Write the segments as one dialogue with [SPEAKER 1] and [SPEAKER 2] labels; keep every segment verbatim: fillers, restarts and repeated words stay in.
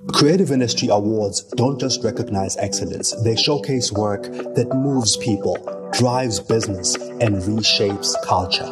[SPEAKER 1] Creative Industry Awards don't just recognize excellence, they showcase work that moves people, drives business, and reshapes culture.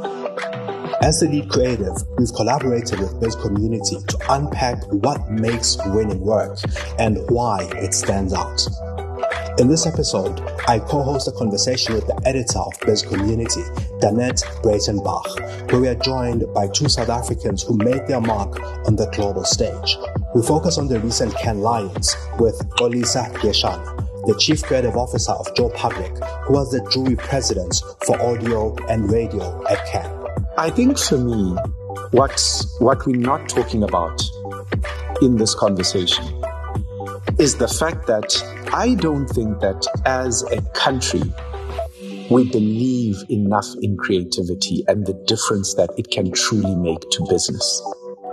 [SPEAKER 1] As the lead creative, we've collaborated with Biz Community to unpack what makes winning work and why it stands out. In this episode, I co-host a conversation with the editor of Biz Community, Danette Breitenbach, where we are joined by two South Africans who made their mark on the global stage. We focus on the recent Cannes Lions with Xolisa Geshana, the Chief Creative Officer of Joe Public, who was the jury president for audio and radio at Cannes.
[SPEAKER 2] I think for me, what's, what we're not talking about in this conversation is the fact that I don't think that as a country, we believe enough in creativity and the difference that it can truly make to business.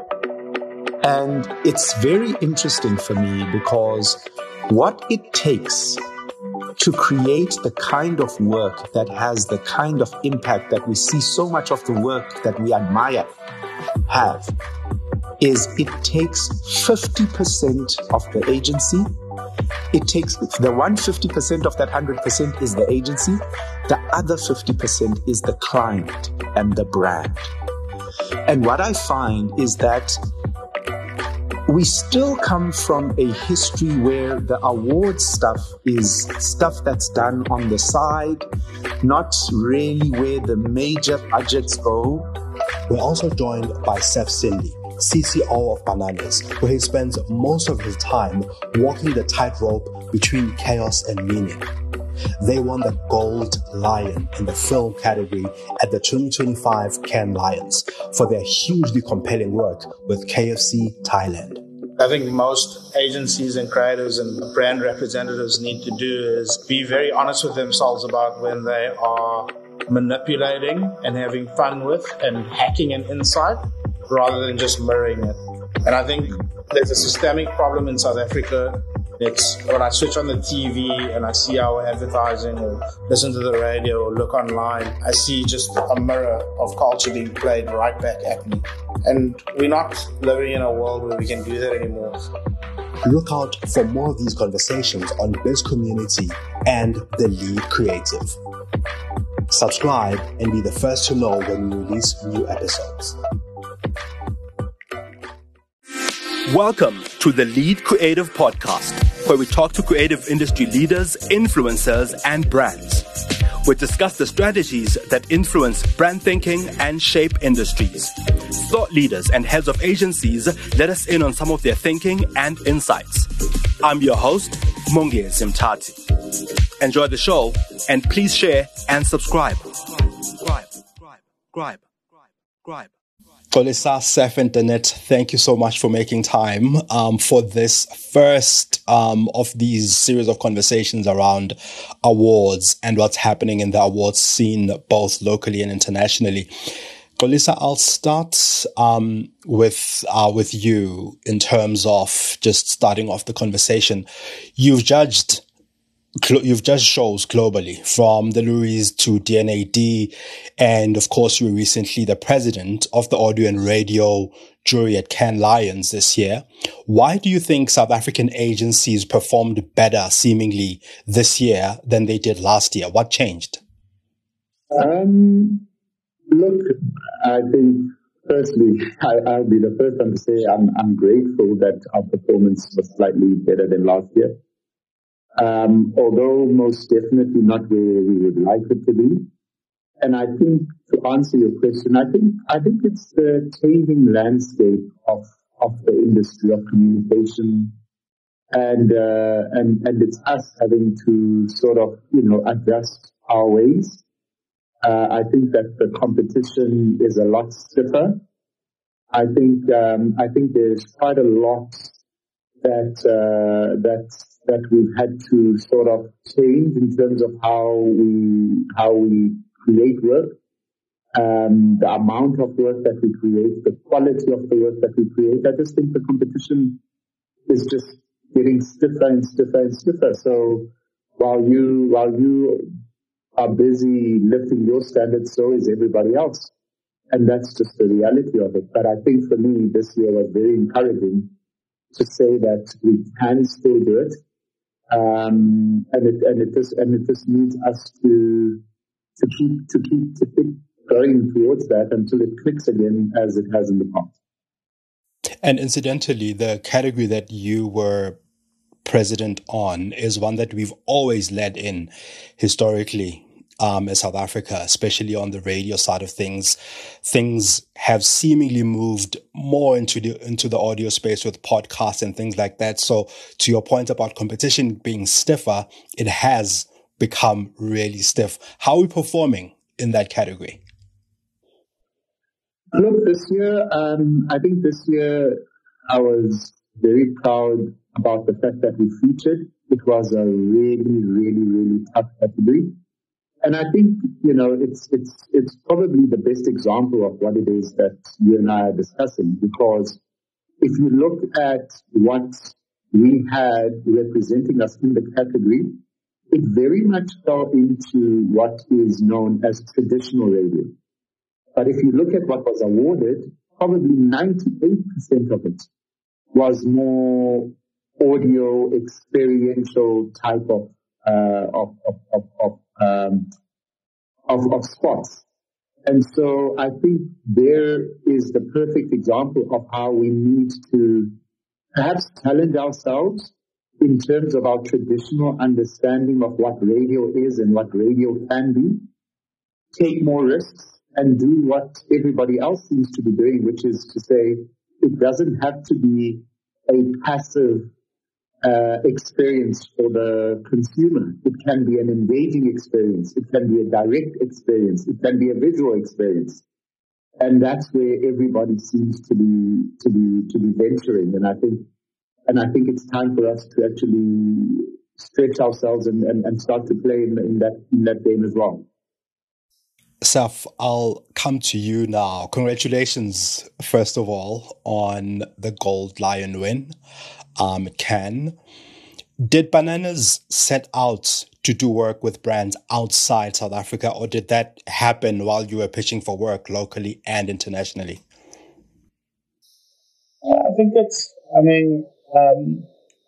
[SPEAKER 2] And it's very interesting for me because what it takes to create the kind of work that has the kind of impact that we see so much of the work that we admire have is it takes fifty percent of the agency. It takes the one hundred fifty percent of that one hundred percent is the agency. The other fifty percent is the client and the brand. And what I find is that we still come from a history where the award stuff is stuff that's done on the side, not really where the major budgets go.
[SPEAKER 1] We're also joined by Seth Cindy, C C O of Bananas, where he spends most of his time walking the tightrope between chaos and meaning. They won the Gold Lion in the film category at the twenty twenty-five Cannes Lions for their hugely compelling work with K F C Thailand.
[SPEAKER 3] I think most agencies and creatives and brand representatives need to do is be very honest with themselves about when they are manipulating and having fun with and hacking an insight rather than just mirroring it. And I think there's a systemic problem in South Africa. It's when I switch on the T V and I see our advertising or listen to the radio or look online, I see just a mirror of culture being played right back at me. And we're not living in a world where we can do that anymore.
[SPEAKER 1] Look out for more of these conversations on Biz Community and The Lead Creative. Subscribe and be the first to know when we release new episodes.
[SPEAKER 4] Welcome to the Lead Creative Podcast, where we talk to creative industry leaders, influencers, and brands. We discuss the strategies that influence brand thinking and shape industries. Thought leaders and heads of agencies let us in on some of their thinking and insights. I'm your host, Mongezi Mtati. Enjoy the show, and please share and subscribe. Subscribe, subscribe, subscribe, subscribe.
[SPEAKER 1] Xolisa, Seth, and Danette, thank you so much for making time um, for this first um, of these series of conversations around awards and what's happening in the awards scene, both locally and internationally. Xolisa, I'll start um, with uh, with you in terms of just starting off the conversation. You've judged You've judged shows globally, from the Loeries to D N A D, and of course you were recently the president of the audio and radio jury at Cannes Lions this year. Why do you think South African agencies performed better seemingly this year than they did last year? What changed?
[SPEAKER 5] Um, look, I think firstly, I, I'll be the first one to say I'm, I'm grateful that our performance was slightly better than last year. Um, although most definitely not where we would like it to be. And I think, to answer your question, I think I think it's the changing landscape of of the industry of communication, and uh, and and it's us having to sort of you know adjust our ways. Uh, I think that the competition is a lot stiffer. I think um, I think there's quite a lot that uh, that. that we've had to sort of change in terms of how we how we create work, um, the amount of work that we create, the quality of the work that we create. I just think the competition is just getting stiffer and stiffer and stiffer. So while you while you are busy lifting your standards, so is everybody else, and that's just the reality of it. But I think for me, this year was very encouraging to say that we can still do it. Um, and it and it just and it just needs us to to keep to keep to keep going towards that until it clicks again as it has in the past.
[SPEAKER 1] And incidentally, the category that you were president on is one that we've always led in historically. Um, in South Africa, especially on the radio side of things, things have seemingly moved more into the into the audio space with podcasts and things like that. So, to your point about competition being stiffer, it has become really stiff. How are we performing in that category?
[SPEAKER 5] Look, this year, um, I think this year I was very proud about the fact that we featured. It was a really, really, really tough category. And I think, you know, it's it's it's probably the best example of what it is that you and I are discussing, because if you look at what we had representing us in the category, it very much fell into what is known as traditional radio. But if you look at what was awarded, probably ninety-eight percent of it was more audio, experiential type of uh, of of of, of Um, of, of spots. And so I think there is the perfect example of how we need to perhaps challenge ourselves in terms of our traditional understanding of what radio is and what radio can be, take more risks and do what everybody else seems to be doing, which is to say it doesn't have to be a passive Uh, experience for the consumer. It can be an engaging experience. It can be a direct experience. It can be a visual experience. And that's where everybody seems to be, to be, to be venturing. And I think, and I think it's time for us to actually stretch ourselves and, and, and start to play in, in that, in that game as well.
[SPEAKER 1] Saf, I'll come to you now. Congratulations, first of all, on the Gold Lion win. Um, Can. Did Bananas set out to do work with brands outside South Africa, or did that happen while you were pitching for work locally and internationally?
[SPEAKER 3] I think it's, I mean, um,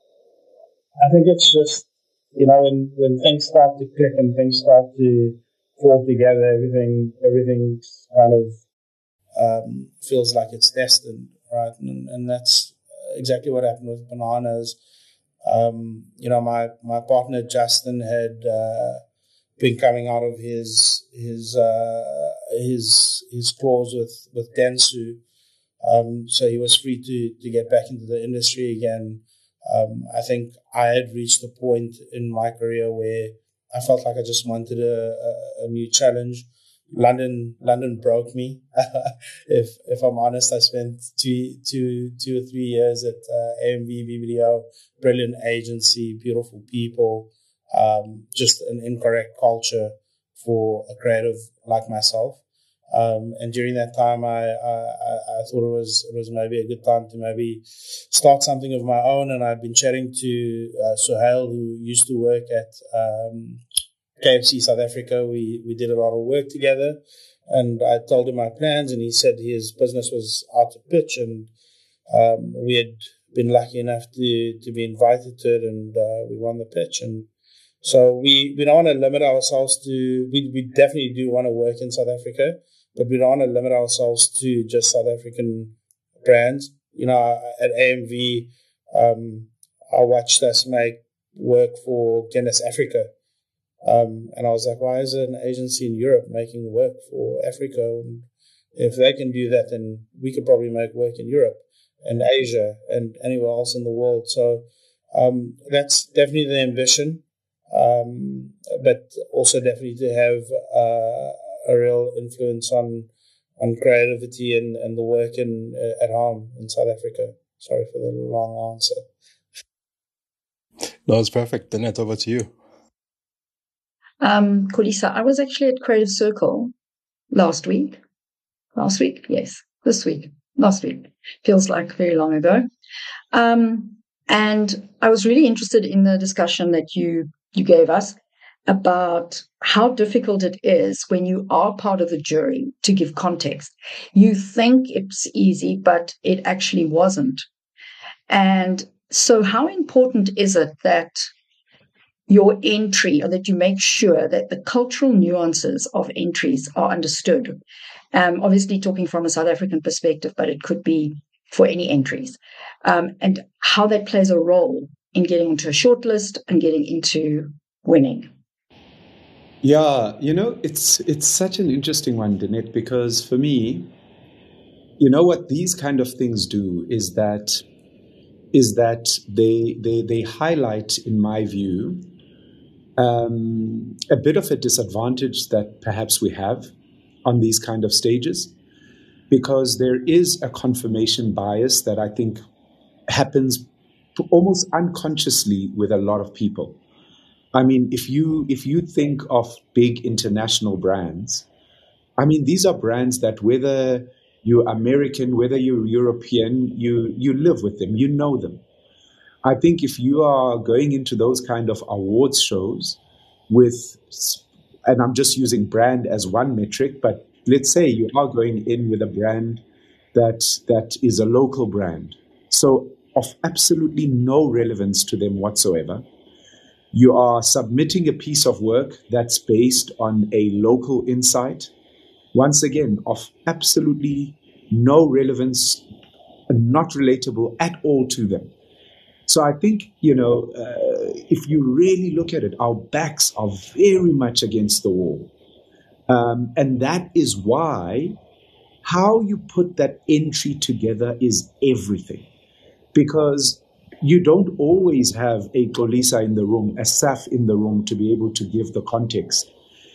[SPEAKER 3] I think it's just, you know, when, when things start to click and things start to fall together, everything, everything kind of um, feels like it's destined, right? And, and that's exactly what happened with Bananas. Um, you know, my, my partner Justin had uh, been coming out of his his uh, his his clause with with Dentsu, um, so he was free to to get back into the industry again. Um, I think I had reached a point in my career where I felt like I just wanted a, a, a new challenge. London, London broke me. if if I'm honest, I spent two, two, two or three years at uh, A M V, B B D O, brilliant agency, beautiful people, um, just an incorrect culture for a creative like myself. Um, and during that time, I, I I thought it was it was maybe a good time to maybe start something of my own. And I'd been chatting to uh, Suhail, who used to work at Um, K F C South Africa. We we did a lot of work together, and I told him my plans, and he said his business was out to pitch, and um, we had been lucky enough to to be invited to it, and uh, we won the pitch. And so we, we don't want to limit ourselves to, we, we definitely do want to work in South Africa, but we don't want to limit ourselves to just South African brands. You know, at A M V, um, I watched us make work for Guinness Africa. Um, and I was like, why is an agency in Europe making work for Africa? And if they can do that, then we could probably make work in Europe and Asia and anywhere else in the world. So um, that's definitely the ambition, um, but also definitely to have uh, a real influence on on creativity and, and the work in uh, at home in South Africa. Sorry for the long answer.
[SPEAKER 1] No, it's perfect. Then it's over to you.
[SPEAKER 6] Um, Kolisa, I was actually at Creative Circle last week. Last week? Yes, this week. Last week. Feels like very long ago. Um, and I was really interested in the discussion that you, you gave us about how difficult it is when you are part of the jury to give context. You think it's easy, but it actually wasn't. And so how important is it that your entry, or that you make sure that the cultural nuances of entries are understood? Um, obviously talking from a South African perspective, but it could be for any entries, um, and how that plays a role in getting into a shortlist and getting into winning.
[SPEAKER 2] Yeah, you know, it's it's such an interesting one, Danette, because for me, you know what these kind of things do is that is that they they they highlight, in my view, um, a bit of a disadvantage that perhaps we have on these kind of stages, because there is a confirmation bias that I think happens almost unconsciously with a lot of people. I mean, if you if you think of big international brands, I mean, these are brands that whether you're American, whether you're European, you you live with them, you know them. I think if you are going into those kind of awards shows with, and I'm just using brand as one metric, but let's say you are going in with a brand that that is a local brand, so of absolutely no relevance to them whatsoever. You are submitting a piece of work that's based on a local insight, once again, of absolutely no relevance, not relatable at all to them. So I think, you know, uh, if you really look at it, our backs are very much against the wall. Um, and that is why how you put that entry together is everything. Because you don't always have a Xolisa in the room, a S A F in the room to be able to give the context.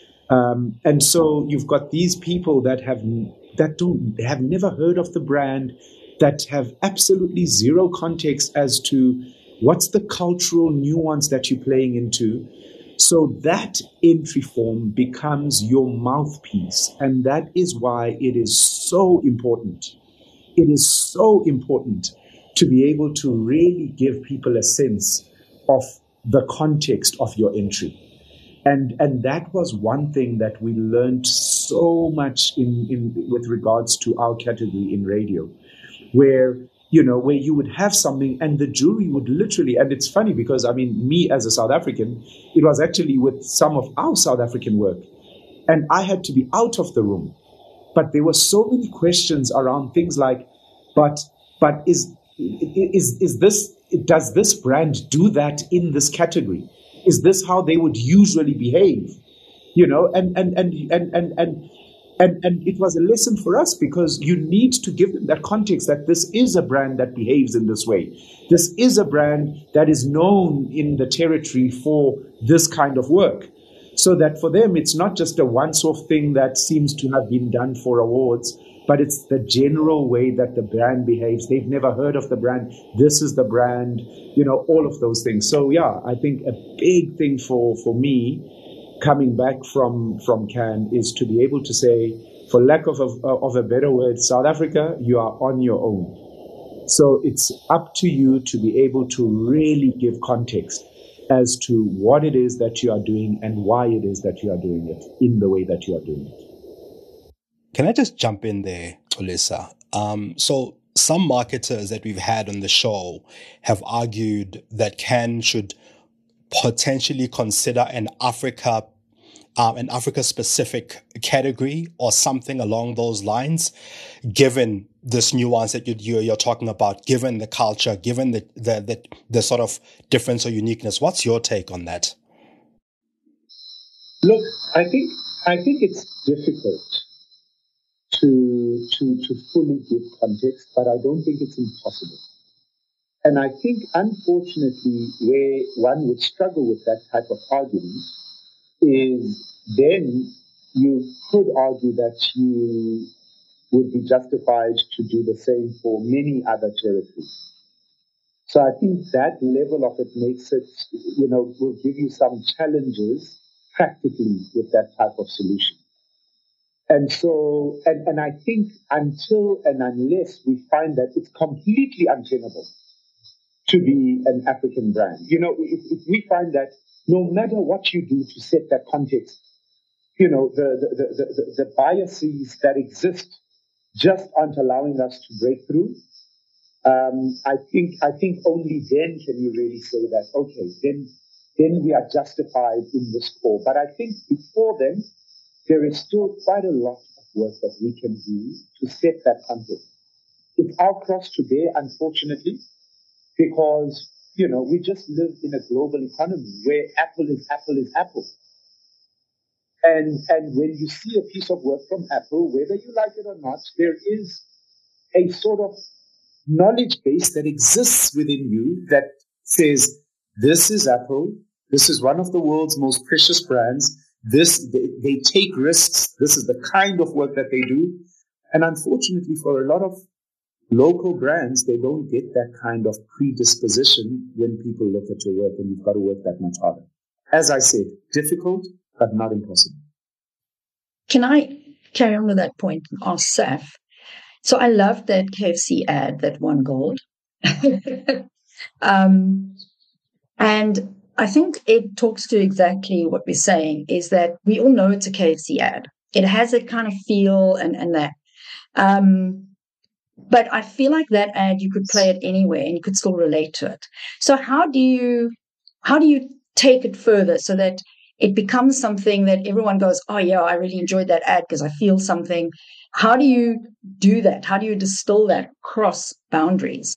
[SPEAKER 2] Um, and so you've got these people that have that don't have never heard of the brand, that have absolutely zero context as to what's the cultural nuance that you're playing into. So that entry form becomes your mouthpiece. And that is why it is so important. It is so important to be able to really give people a sense of the context of your entry. And and that was one thing that we learned so much in, in with regards to our category in radio, where, you know, where you would have something and the jury would literally, and it's funny because, I mean, me as a South African, it was actually with some of our South African work, and I had to be out of the room. But there were so many questions around things like, but but is is is this, does this brand do that in this category? Is this how they would usually behave? You know, and and and and and and and, and it was a lesson for us, because you need to give them that context that this is a brand that behaves in this way. This is a brand that is known in the territory for this kind of work. So that for them, it's not just a once-off thing that seems to have been done for awards, but it's the general way that the brand behaves. They've never heard of the brand. This is the brand, you know, all of those things. So yeah, I think a big thing for, for me coming back from, from Cannes is to be able to say, for lack of a, of a better word, South Africa, you are on your own. So it's up to you to be able to really give context as to what it is that you are doing and why it is that you are doing it in the way that you are doing it.
[SPEAKER 1] Can I just jump in there, Xolisa? Um, so some marketers that we've had on the show have argued that Cannes should potentially consider an Africa, um, an Africa-specific category or something along those lines, given this nuance that you, you're talking about, given the culture, given the, the the the sort of difference or uniqueness. What's your take on that?
[SPEAKER 5] Look, I think I think it's difficult to to to fully give context, but I don't think it's impossible. And I think, unfortunately, where one would struggle with that type of argument is then you could argue that you would be justified to do the same for many other territories. So I think that level of it makes it, you know, will give you some challenges practically with that type of solution. And so, and, and I think until and unless we find that it's completely untenable to be an African brand, you know, if, if we find that no matter what you do to set that context, you know, the, the, the, the, the biases that exist just aren't allowing us to break through, um, I think I think only then can you really say that, okay, then then we are justified in this call. But I think before then, there is still quite a lot of work that we can do to set that context. It's our cross to bear, unfortunately, because, you know, we just live in a global economy where Apple is Apple is Apple. And, and when you see a piece of work from Apple, whether you like it or not, there is a sort of knowledge base that exists within you that says, this is Apple. This is one of the world's most precious brands. This, they, they take risks. This is the kind of work that they do. And unfortunately, for a lot of local brands, they don't get that kind of predisposition when people look at your work, and you've got to work that much harder. As I said, difficult, but not impossible.
[SPEAKER 6] Can I carry on with that point and ask Saf? So I love that K F C ad that won gold. um, and I think it talks to exactly what we're saying, is that we all know it's a K F C ad. It has a kind of feel and, and that. Um, but I feel like that ad, you could play it anywhere and you could still relate to it. So how do you, how do you take it further so that it becomes something that everyone goes, oh yeah, I really enjoyed that ad because I feel something. How do you do that? How do you distill that across boundaries?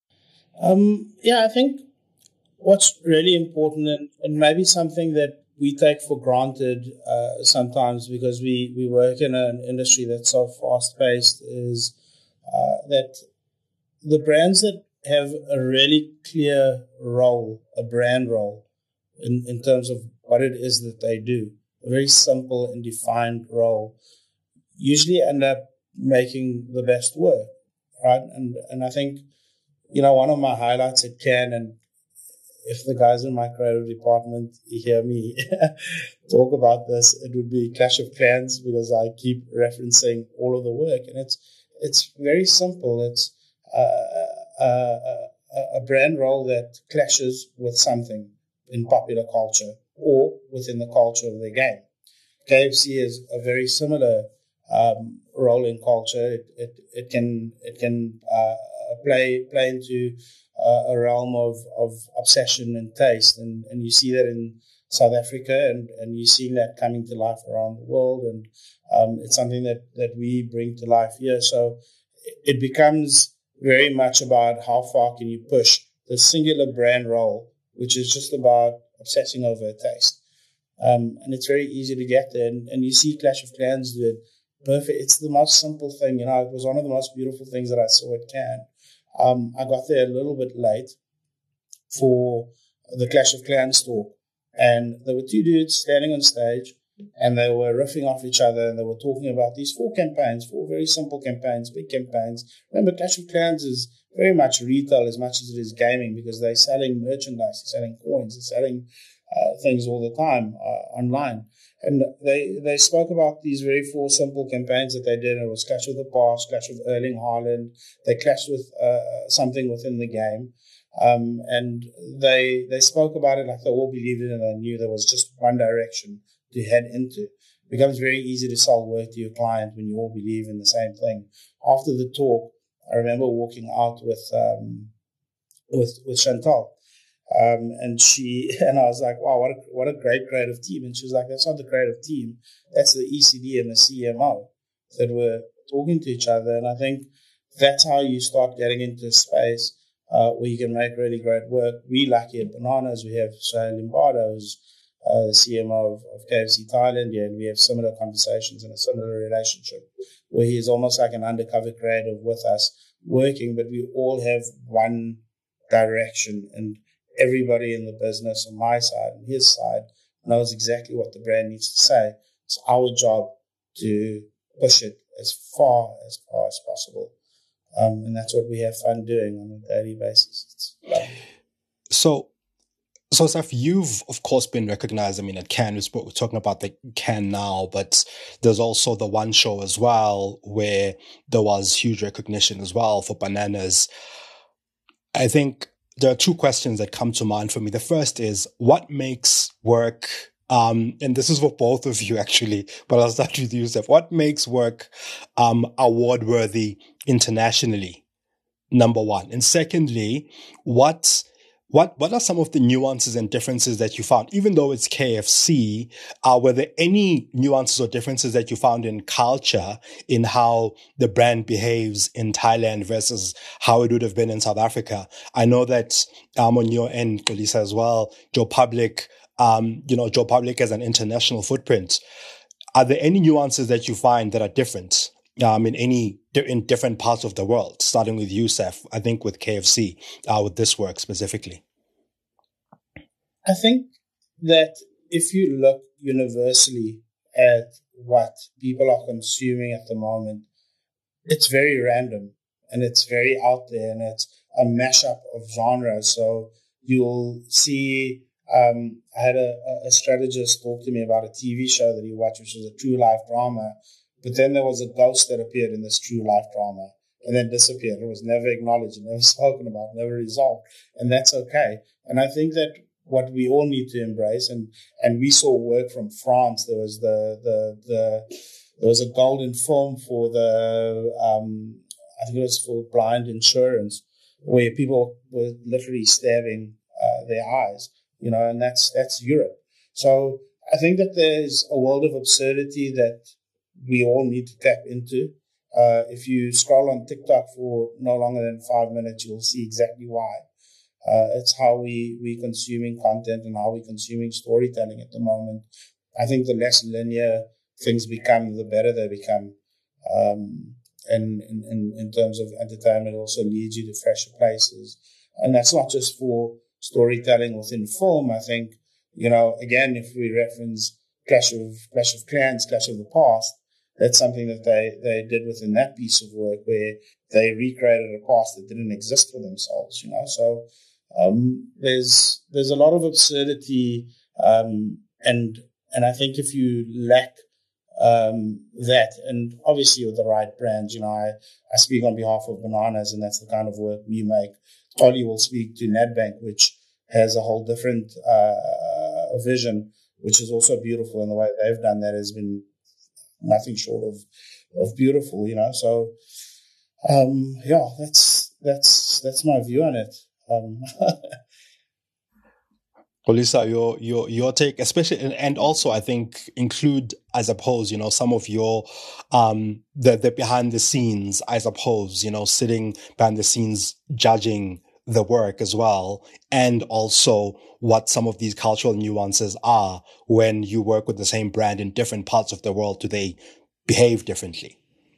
[SPEAKER 3] Um, yeah, I think what's really important, and, and maybe something that we take for granted uh, sometimes because we, we work in an industry that's so fast-paced, is uh, that the brands that have a really clear role, a brand role, in, in terms of what it is that they do, a very simple and defined role, usually end up making the best work, right? And and I think, you know, one of my highlights at Cannes, and if the guys in my creative department hear me talk about this, it would be Clash of Clans, because I keep referencing all of the work. And it's it's very simple. It's uh, a, a brand role that clashes with something in popular culture or within the culture of their game. K F C is a very similar um, role in culture. It it, it can it can uh, play play into uh, a realm of, of obsession and taste, and, and you see that in South Africa, and, and you're seeing that coming to life around the world, and um, it's something that, that we bring to life here. So it becomes very much about how far can you push the singular brand role, which is just about obsessing over a taste. Um, and it's very easy to get there. And, and you see Clash of Clans do it perfect. It's the most simple thing. You know, it was one of the most beautiful things that I saw at Cannes. Um, I got there a little bit late for the Clash of Clans talk. And there were two dudes standing on stage, and they were riffing off each other, and they were talking about these four campaigns, four very simple campaigns, big campaigns. Remember, Clash of Clans is very much retail as much as it is gaming, because they're selling merchandise, they're selling coins, they're selling uh, things all the time uh, online. And they they spoke about these very four simple campaigns that they did. It was Clash of the Past, Clash with Erling Haaland. They clashed with uh, something within the game. Um, and they they spoke about it like they all believed it, and they knew there was just one direction to head into. It becomes very easy to sell work to your client when you all believe in the same thing. After the talk, I remember walking out with um, with with Chantal, um, and she and I was like, "Wow, what a what a great creative team!" And she was like, "That's not the creative team. That's the E C D and the C M O that were talking to each other." And I think that's how you start getting into a space uh, where you can make really great work. We lucky at Bananas, we have Sohail Limbardo, who's uh, the C M O of, of K F C Thailand, yeah, and we have similar conversations and a similar relationship where he is almost like an undercover creative with us working, but we all have one direction, and everybody in the business on my side and his side knows exactly what the brand needs to say. It's our job to push it as far as far as possible. Um, and that's what we have fun doing on a daily basis. It's lovely.
[SPEAKER 1] So, so Saf, you've of course been recognized. I mean, at Cannes, we spoke, we're talking about the Cannes now, but there's also the one show as well where there was huge recognition as well for Bananas. I think there are two questions that come to mind for me. The first is, what makes work, um, and this is for both of you actually, but I'll start with you, Saf. What makes work um, award-worthy internationally? number one. And secondly, what what what are some of the nuances and differences that you found? Even though it's K F C, uh, were there any nuances or differences that you found in culture, in how the brand behaves in Thailand versus how it would have been in South Africa? I know that um, on your end, Xolisa, as well, Joe Public, um, you know, Joe Public has an international footprint. Are there any nuances that you find that are different um, in any in different parts of the world? Starting with you, Seth, I think with K F C, uh, with this work specifically.
[SPEAKER 3] I think that if you look universally at what people are consuming at the moment, it's very random and it's very out there, and it's a mashup of genres. So you'll see. Um, I had a, a strategist talk to me about a T V show that he watched, which was a true life drama. But then there was a ghost that appeared in this true life drama and then disappeared. It was never acknowledged, never spoken about, never resolved. And that's okay. And I think that what we all need to embrace, and, and we saw work from France. There was the, the, the, there was a golden film for the, um, I think it was for blind insurance, where people were literally stabbing uh, their eyes. You know, and that's that's Europe. So I think that there's a world of absurdity that we all need to tap into. Uh, if you scroll on TikTok for no longer than five minutes, you'll see exactly why. Uh, it's how we we consuming content and how we consuming storytelling at the moment. I think the less linear things become, the better they become. Um, and in, in, in terms of entertainment, it also leads you to fresher places. And that's not just for storytelling within film. I think, you know, again, if we reference Clash of Clash of Clans, Clash of the Past, that's something that they, they did within that piece of work, where they recreated a past that didn't exist for themselves, you know. So um, there's there's a lot of absurdity, um, and and I think if you lack um, that, and obviously with the right brands, you know, I, I speak on behalf of Bananas, and that's the kind of work we make. Ollie will speak to Nedbank, which has a whole different uh, vision, which is also beautiful. And the way they've done that has been nothing short of of beautiful, you know. So, um, yeah, that's that's that's my view on it. Um,
[SPEAKER 1] Xolisa, your your your take, especially, and, and also I think include, I suppose, you know, some of your um the the behind the scenes, I suppose, you know, sitting behind the scenes judging the work as well, and also what some of these cultural nuances are when you work with the same brand in different parts of the world. Do they behave differently?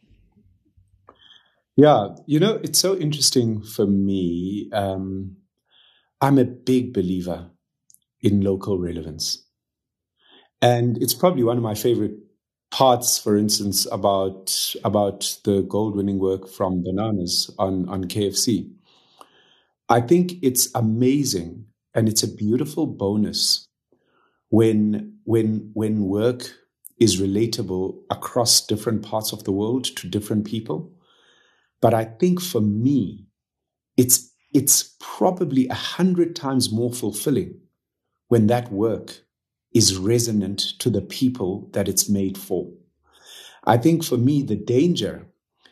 [SPEAKER 2] Yeah, you know, it's so interesting for me. Um, I'm a big believer in local relevance. And it's probably one of my favorite parts, for instance, about, about the gold-winning work from Bananas on, on K F C. I think it's amazing, and it's a beautiful bonus when, when, when work is relatable across different parts of the world to different people. But I think for me, it's, it's probably a hundred times more fulfilling when that work is resonant to the people that it's made for. I think for me, the danger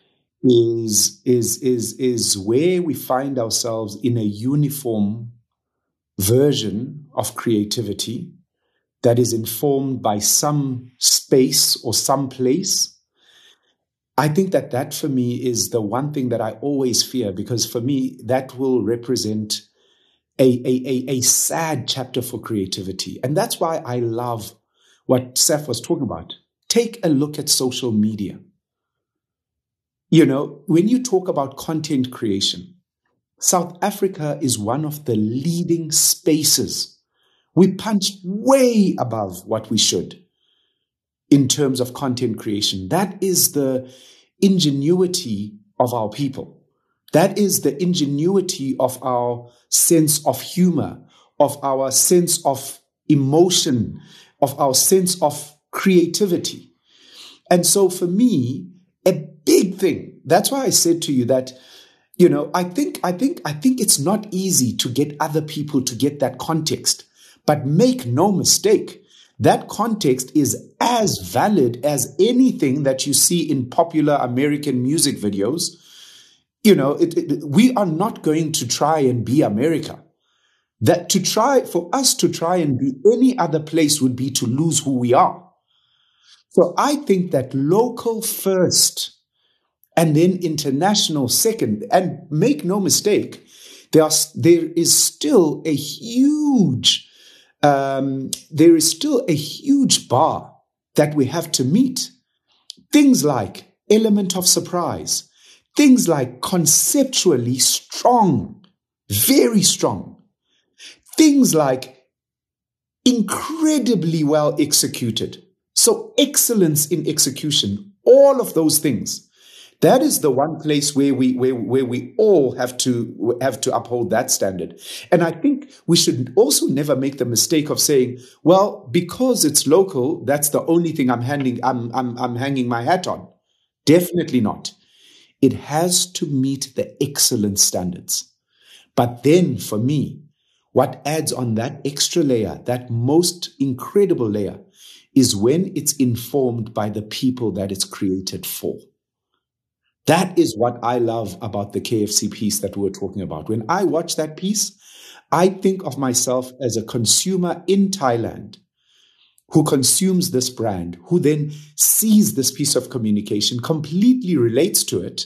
[SPEAKER 2] is, is, is, is where we find ourselves in a uniform version of creativity that is informed by some space or some place. I think that that for me is the one thing that I always fear, because for me, that will represent a, a, a, a sad chapter for creativity. And that's why I love what Seth was talking about. Take a look at social media. You know, when you talk about content creation, South Africa is one of the leading spaces. We punch way above what we should in terms of content creation. That is the ingenuity of our people. That is the ingenuity of our sense of humor, of our sense of emotion, of our sense of creativity. And so for me, a big thing, that's why I said to you that, you know, I think, I think, I think it's not easy to get other people to get that context, but make no mistake, that context is as valid as anything that you see in popular American music videos. you know, it, it, we are not going to try and be America. That to try, for us to try and be any other place would be to lose who we are. So I think that local first and then international second, and make no mistake, there, are, there is still a huge, um, there is still a huge bar that we have to meet. Things like element of surprise, things like conceptually strong, very strong. Things like incredibly well executed. So excellence in execution, all of those things. That is the one place where we where, where we all have to have to uphold that standard. And I think we should also never make the mistake of saying, well, because it's local, that's the only thing I'm handing I'm I'm I'm hanging my hat on. Definitely not. It has to meet the excellence standards. But then for me, what adds on that extra layer, that most incredible layer, is when it's informed by the people that it's created for. That is what I love about the K F C piece that we were talking about. When I watch that piece, I think of myself as a consumer in Thailand who consumes this brand, who then sees this piece of communication, completely relates to it,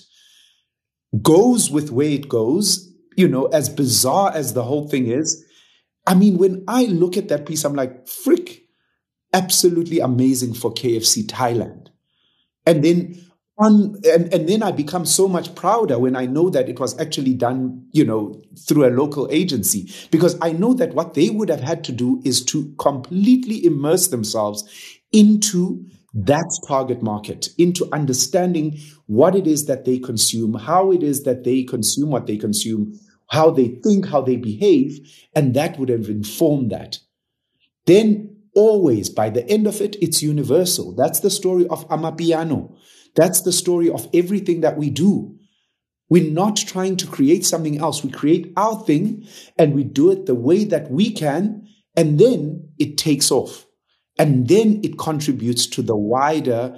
[SPEAKER 2] goes with where it goes, you know, as bizarre as the whole thing is. I mean, when I look at that piece, I'm like, frick, absolutely amazing for K F C Thailand. And then on, and, and then I become so much prouder when I know that it was actually done, you know, through a local agency, because I know that what they would have had to do is to completely immerse themselves into that target market, into understanding what it is that they consume, how it is that they consume what they consume, how they think, how they behave, and that would have informed that. Then always, by the end of it, it's universal. That's the story of Amapiano. That's the story of everything that we do. We're not trying to create something else. We create our thing, and we do it the way that we can, and then it takes off. And then it contributes to the wider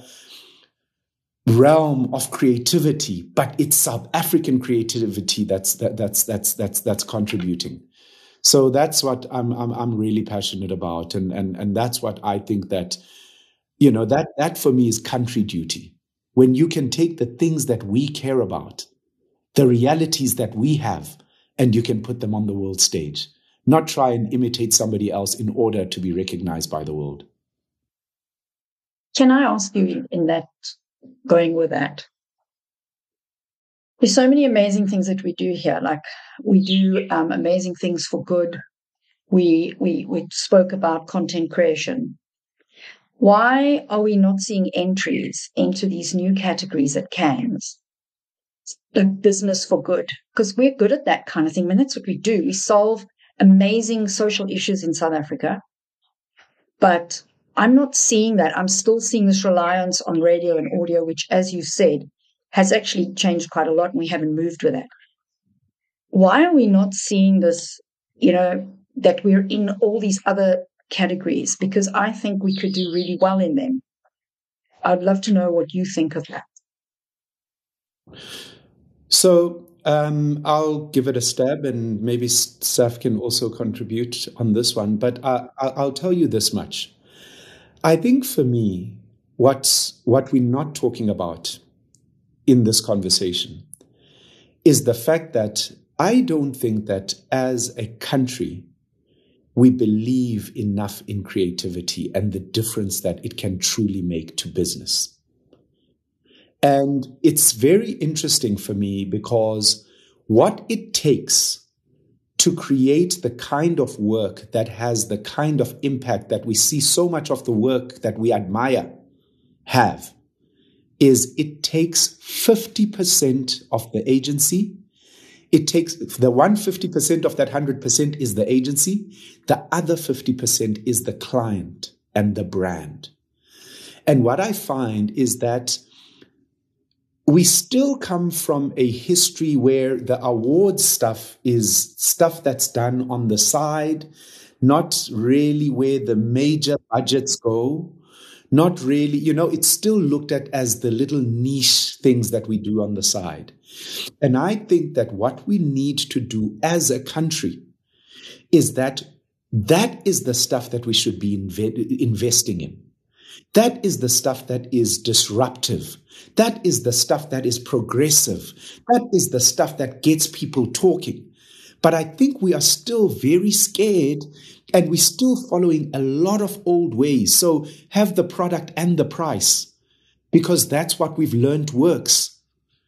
[SPEAKER 2] realm of creativity, but it's South African creativity that's that, that's that's that's that's contributing. So that's what I'm I'm I'm really passionate about, and and and that's what I think that, you know, that that for me is country duty. When you can take the things that we care about, the realities that we have, and you can put them on the world stage. Not try and imitate somebody else in order to be recognized by the world.
[SPEAKER 6] Can I ask you in that, going with that? There's so many amazing things that we do here. Like we do um, amazing things for good. We, we, we spoke about content creation. Why are we not seeing entries into these new categories at Cannes? Like business for good. Because we're good at that kind of thing. I mean, that's what we do. We solve amazing social issues in South Africa. But I'm not seeing that. I'm still seeing this reliance on radio and audio, which, as you said, has actually changed quite a lot, and we haven't moved with it. Why are we not seeing this, you know, that we're in all these other categories? Because I think we could do really well in them. I'd love to know what you think of that.
[SPEAKER 2] So um, I'll give it a stab, and maybe Saf can also contribute on this one. But I, I'll tell you this much. I think for me, what's what we're not talking about in this conversation is the fact that I don't think that as a country, we believe enough in creativity and the difference that it can truly make to business. And it's very interesting for me because what it takes to create the kind of work that has the kind of impact that we see so much of the work that we admire have is it takes fifty percent of the agency. It takes the one hundred fifty percent of that one hundred percent is the agency. The other fifty percent is the client and the brand. And what I find is that we still come from a history where the awards stuff is stuff that's done on the side, not really where the major budgets go, not really, you know, it's still looked at as the little niche things that we do on the side. And I think that what we need to do as a country is that that is the stuff that we should be inve- investing in. That is the stuff that is disruptive. That is the stuff that is progressive. That is the stuff that gets people talking. But I think we are still very scared and we're still following a lot of old ways. So have the product and the price, because that's what we've learned works.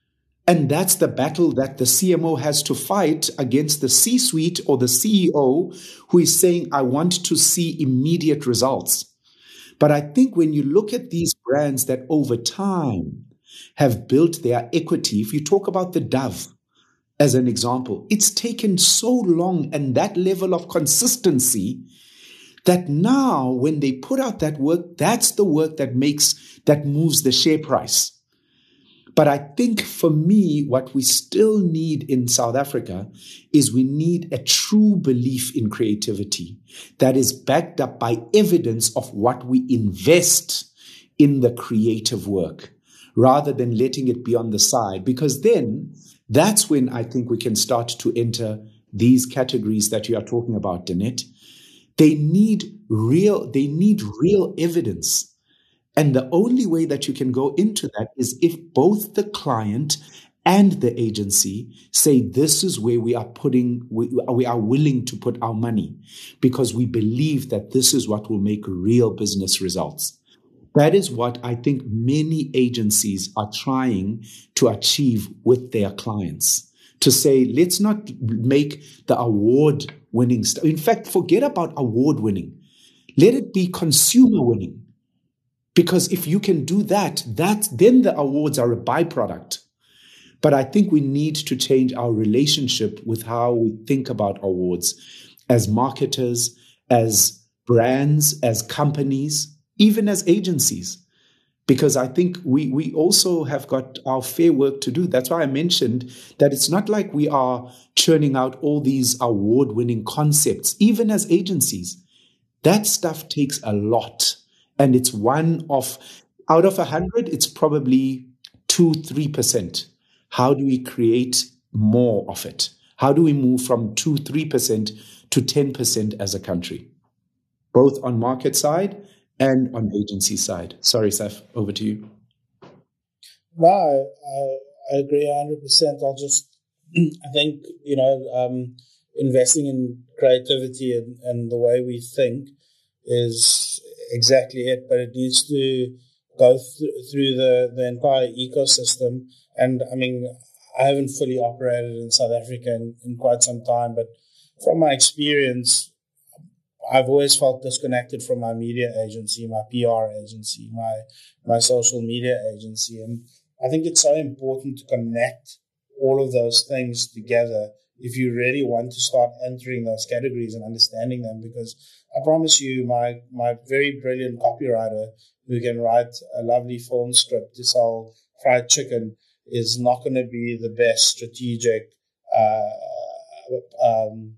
[SPEAKER 2] And that's the battle that the C M O has to fight against the C-suite or the C E O who is saying, I want to see immediate results. But I think when you look at these brands that over time have built their equity, if you talk about the Dove as an example, it's taken so long and that level of consistency that now when they put out that work, that's the work that makes, that moves the share price. But I think for me, what we still need in South Africa is we need a true belief in creativity that is backed up by evidence of what we invest in the creative work, rather than letting it be on the side, because then that's when I think we can start to enter these categories that you are talking about, Danette. They need real, they need real evidence. And the only way that you can go into that is if both the client and the agency say, this is where we are putting, we, we are willing to put our money because we believe that this is what will make real business results. That is what I think many agencies are trying to achieve with their clients. To say, let's not make the award winning stuff. In fact, forget about award winning. Let it be consumer winning. Because if you can do that, that then the awards are a byproduct. But I think we need to change our relationship with how we think about awards as marketers, as brands, as companies, even as agencies. Because I think we, we also have got our fair work to do. That's why I mentioned that it's not like we are churning out all these award-winning concepts, even as agencies. That stuff takes a lot. And it's one of, out of a hundred, it's probably two, three percent. How do we create more of it? How do we move from two, three percent to ten percent as a country, both on market side and on agency side? Sorry, Saf, over to you.
[SPEAKER 3] No, I, I agree one hundred percent. I'll just, I think, you know, um, investing in creativity and, and the way we think is exactly it, but it needs to go th- through the, the entire ecosystem. And I mean, I haven't fully operated in South Africa in, in quite some time, but from my experience, I've always felt disconnected from my media agency, my P R agency, my my social media agency. And I think it's so important to connect all of those things together if you really want to start entering those categories and understanding them. Because I promise you, my, my very brilliant copywriter who can write a lovely film script to sell fried chicken is not going to be the best strategic uh, um,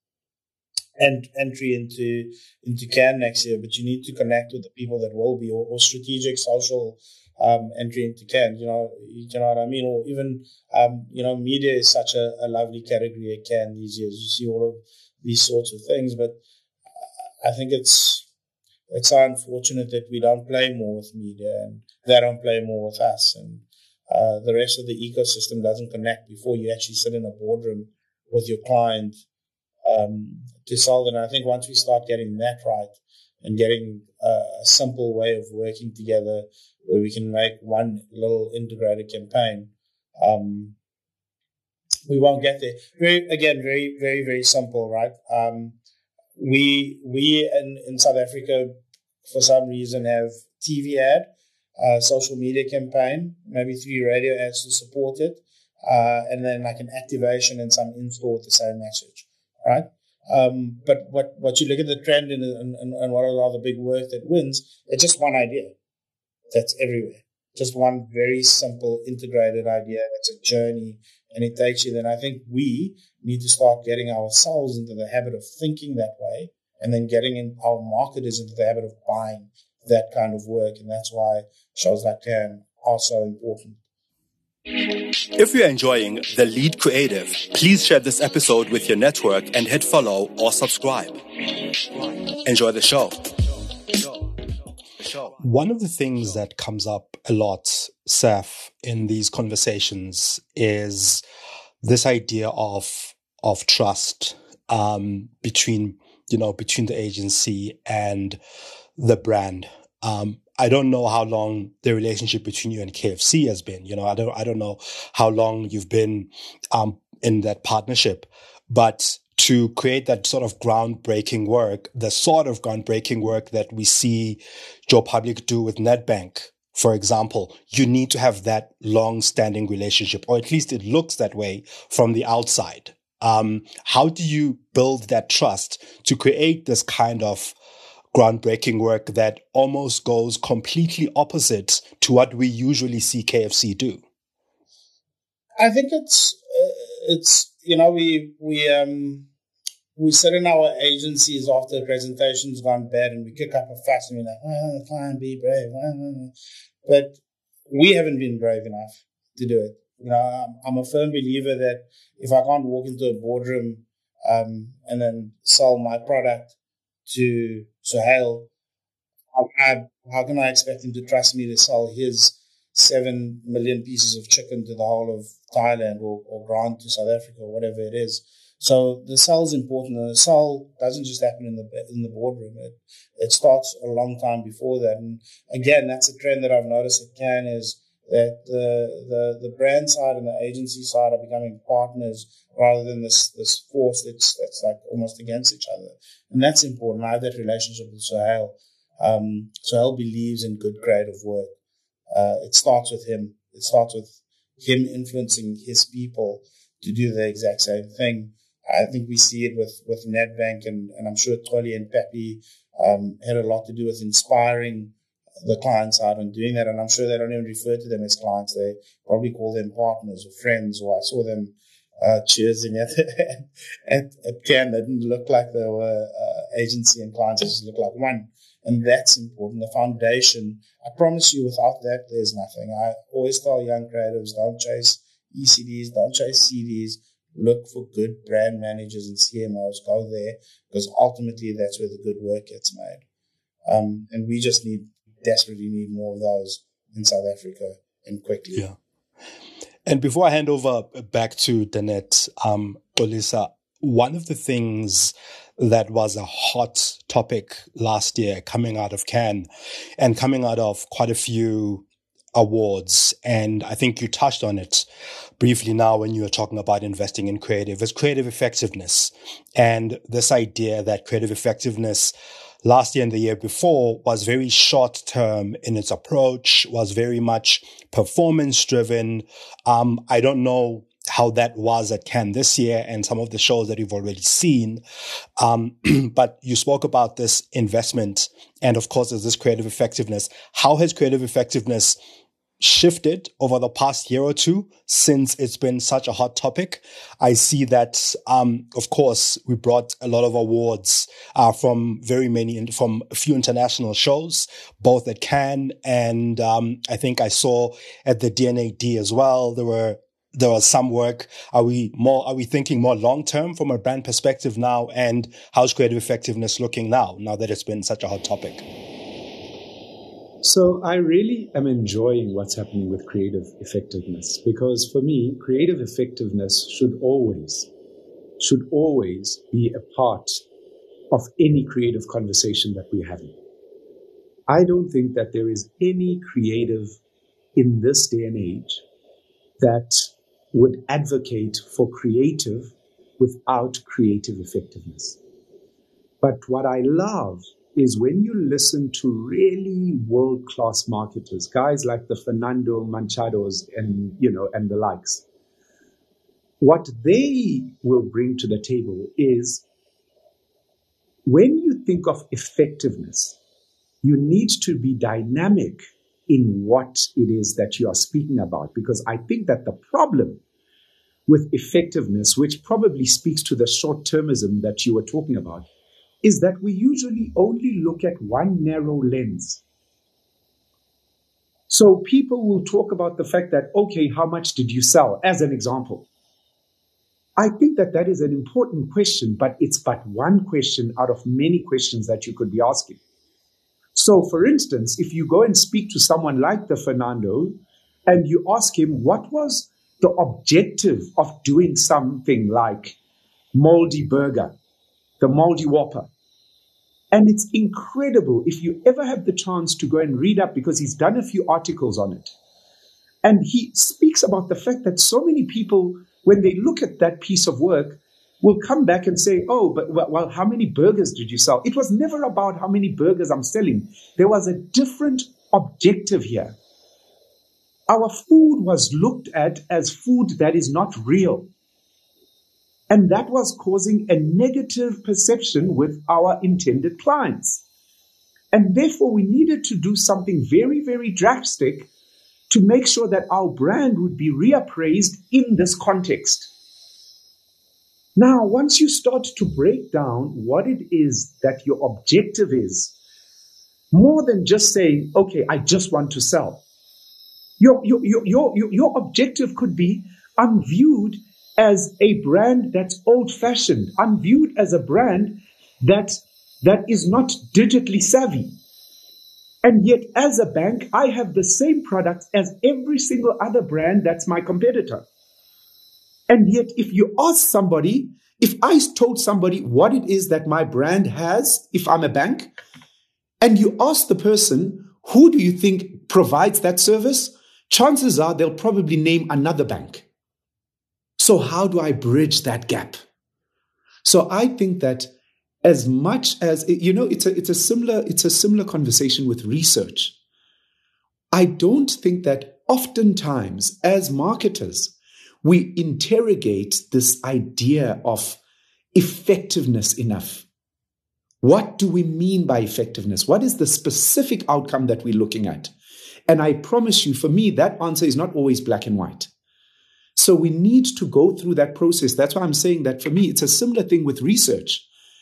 [SPEAKER 3] ent- entry into into Cannes next year. But you need to connect with the people that will be, or, or strategic social um, entry into Cannes. You know, you know what I mean? Or even um, you know, media is such a, a lovely category at Cannes these years. You see all of these sorts of things, but I think it's it's so unfortunate that we don't play more with media and they don't play more with us, and uh, the rest of the ecosystem doesn't connect before you actually sit in a boardroom with your client um, to solve it. And I think once we start getting that right and getting a, a simple way of working together where we can make one little integrated campaign, um, we won't get there. Very, again, very, very, very simple, right? Um, we we in, in South Africa, for some reason, have T V ad, uh, social media campaign, maybe three radio ads to support it, uh, and then like an activation and some in-store with the same message, right? Um, but what, what you look at the trend and, and, and what are the big work that wins, it's just one idea that's everywhere. Just one very simple, integrated idea. It's a journey, and it takes you. Then I think we need to start getting ourselves into the habit of thinking that way, and then getting in our marketers into the habit of buying that kind of work. And that's why shows like Cannes are so important.
[SPEAKER 4] If you're enjoying The Lead Creative, please share this episode with your network and hit follow or subscribe. Enjoy the show.
[SPEAKER 1] One of the things that comes up a lot, Seth, in these conversations is this idea of of trust um, between, you know, between the agency and the brand. Um, I don't know how long the relationship between you and K F C has been. You know, I don't I don't know how long you've been um, in that partnership, but to create that sort of groundbreaking work, the sort of groundbreaking work that we see Joe Public do with Nedbank, for example, you need to have that long-standing relationship, or at least it looks that way from the outside. Um, how do you build that trust to create this kind of groundbreaking work that almost goes completely opposite to what we usually see K F C do?
[SPEAKER 3] I think it's uh, it's you know we we um we sit in our agencies after the presentation's gone bad and we kick up a fuss and we're like, oh, fine, be brave, but we haven't been brave enough to do it. You know, I'm, I'm a firm believer that if I can't walk into a boardroom um and then sell my product to Sohail, how, how, how can I expect him to trust me to sell his seven million pieces of chicken to the whole of Thailand or, or Grant to South Africa or whatever it is? So the sell is important, and the sell doesn't just happen in the in the boardroom. It it starts a long time before that. And again, that's a trend that I've noticed at Cannes is that the the the brand side and the agency side are becoming partners rather than this this force that's that's like almost against each other. And that's important. I have that relationship with Sohail. Um, Sohail believes in good creative work. Uh, it starts with him. It starts with him influencing his people to do the exact same thing. I think we see it with, with Nedbank, and, and I'm sure Tolly and Pepe um, had a lot to do with inspiring the client side and doing that. And I'm sure they don't even refer to them as clients. They probably call them partners or friends, or I saw them uh, cheersing at, at, at Cannes. They didn't look like they were uh, agency and clients. They just looked like one. And that's important. The foundation, I promise you, without that, there's nothing. I always tell young creatives, don't chase E C Ds, don't chase C Ds. Look for good brand managers and C M Os. Go there, because ultimately that's where the good work gets made. Um, and we just need, desperately need more of those in South Africa, and quickly.
[SPEAKER 1] Yeah. And before I hand over back to Danette, um, Olisa, one of the things that was a hot topic last year coming out of Cannes and coming out of quite a few awards, and I think you touched on it briefly now when you were talking about investing in creative, is creative effectiveness. And this idea that creative effectiveness last year and the year before was very short term in its approach, was very much performance driven. Um, I don't know how that was at Cannes this year and some of the shows that you've already seen. Um, but you spoke about this investment, and of course, there's this creative effectiveness. How has creative effectiveness shifted over the past year or two since it's been such a hot topic? I see that, um, of course, we brought a lot of awards uh, from very many, from a few international shows, both at Cannes and um, I think I saw at the D N A D as well. There were there was some work. Are we more? Are we thinking more long term from a brand perspective now? And how's creative effectiveness looking now? Now that it's been such a hot topic.
[SPEAKER 2] So I really am enjoying what's happening with creative effectiveness, because for me, creative effectiveness should always, should always be a part of any creative conversation that we're having. I don't think that there is any creative in this day and age that would advocate for creative without creative effectiveness. But what I love is when you listen to really world-class marketers, guys like the Fernando Manchados and, you know, and the likes, what they will bring to the table is, when you think of effectiveness, you need to be dynamic in what it is that you are speaking about. Because I think that the problem with effectiveness, which probably speaks to the short-termism that you were talking about, is that we usually only look at one narrow lens So people will talk about the fact that, okay, how much did you sell, as an example? I think that that is an important question, but it's but one question out of many questions that you could be asking. So, for instance, if you go and speak to someone like the Fernando and you ask him what was the objective of doing something like Moldy Burger, the Moldy Whopper. And it's incredible if you ever have the chance to go and read up, because he's done a few articles on it. And he speaks about the fact that so many people, when they look at that piece of work, will come back and say, oh, but well, how many burgers did you sell? It was never about how many burgers I'm selling. There was a different objective here. Our food was looked at as food that is not real. And that was causing a negative perception with our intended clients. And therefore, we needed to do something very, very drastic to make sure that our brand would be reappraised in this context. Now, once you start to break down what it is that your objective is, more than just saying, okay, I just want to sell. Your, your, your, your, your objective could be, I'm viewed as a brand that's old-fashioned. I'm viewed as a brand that, that is not digitally savvy. And yet, as a bank, I have the same products as every single other brand that's my competitor. And yet, if you ask somebody, if I told somebody what it is that my brand has, if I'm a bank, and you ask the person, who do you think provides that service? Chances are they'll probably name another bank. So how do I bridge that gap? So I think that as much as, you know, it's a, it's a similar, it's a similar conversation with research. I don't think that oftentimes as marketers, we interrogate this idea of effectiveness enough. What do we mean by effectiveness? What is the specific outcome that we're looking at? And I promise you, for me, that answer is not always black and white. So we need to go through that process. That's why I'm saying that for me, it's a similar thing with research.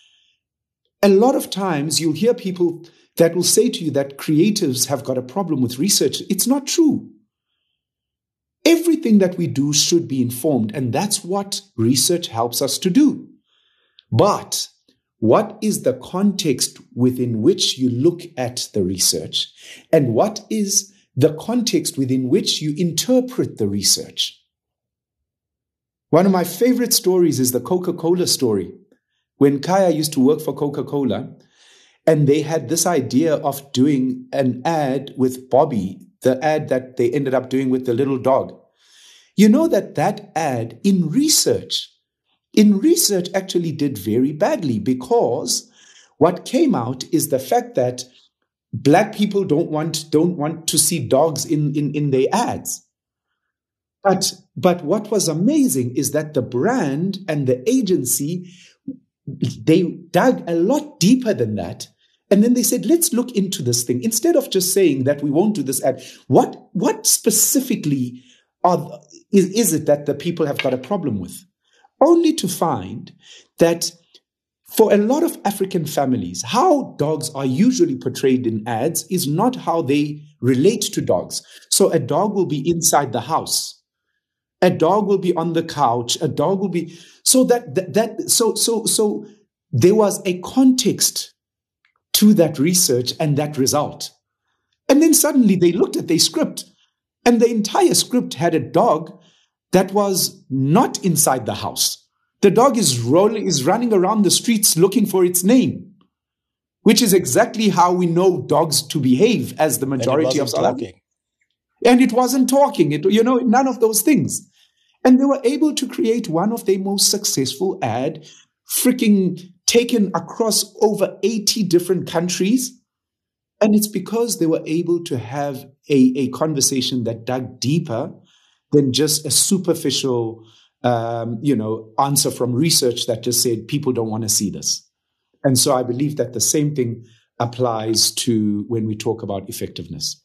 [SPEAKER 2] A lot of times you'll hear people that will say to you that creatives have got a problem with research. It's not true. Everything that we do should be informed, and that's what research helps us to do. But what is the context within which you look at the research? And what is the context within which you interpret the research? One of my favorite stories is the Coca-Cola story. When Kaya used to work for Coca-Cola, and they had this idea of doing an ad with Bobby, the ad that they ended up doing with the little dog. You know that that ad in research, in research actually did very badly, because what came out is the fact that Black people don't want, don't want to see dogs in, in, in their ads. But, but what was amazing is that the brand and the agency, they dug a lot deeper than that. And then they said, let's look into this thing. Instead of just saying that we won't do this ad, what, what specifically are, is, is it that the people have got a problem with? Only to find that for a lot of African families, how dogs are usually portrayed in ads is not how they relate to dogs. So a dog will be inside the house. A dog will be on the couch. A dog will be, so that, that, that so, so, so there was a context to that research and that result. And then suddenly they looked at their script, and the entire script had a dog that was not inside the house. The dog is rolling, is running around the streets looking for its name, which is exactly how we know dogs to behave as the majority of South Africa. And it wasn't talking, it, you know, none of those things. And they were able to create one of their most successful ad, freaking taken across over eighty different countries. And it's because they were able to have a, a conversation that dug deeper than just a superficial, um, you know, answer from research that just said people don't want to see this. And so I believe that the same thing applies to when we talk about effectiveness.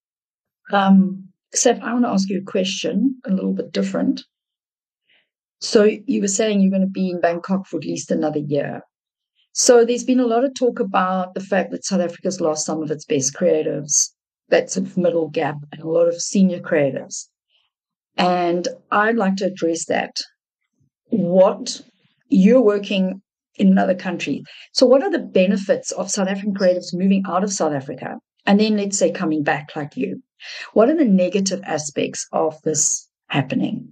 [SPEAKER 6] Um, Seth, I want to ask you a question, a little bit different. So you were saying you're going to be in Bangkok for at least another year. So there's been a lot of talk about the fact that South Africa's lost some of its best creatives that sort of middle gap and a lot of senior creatives. And I'd like to address that. What you're working in another country. So what are the benefits of South African creatives moving out of South Africa and then, let's say, coming back like you? What are the negative aspects of this happening?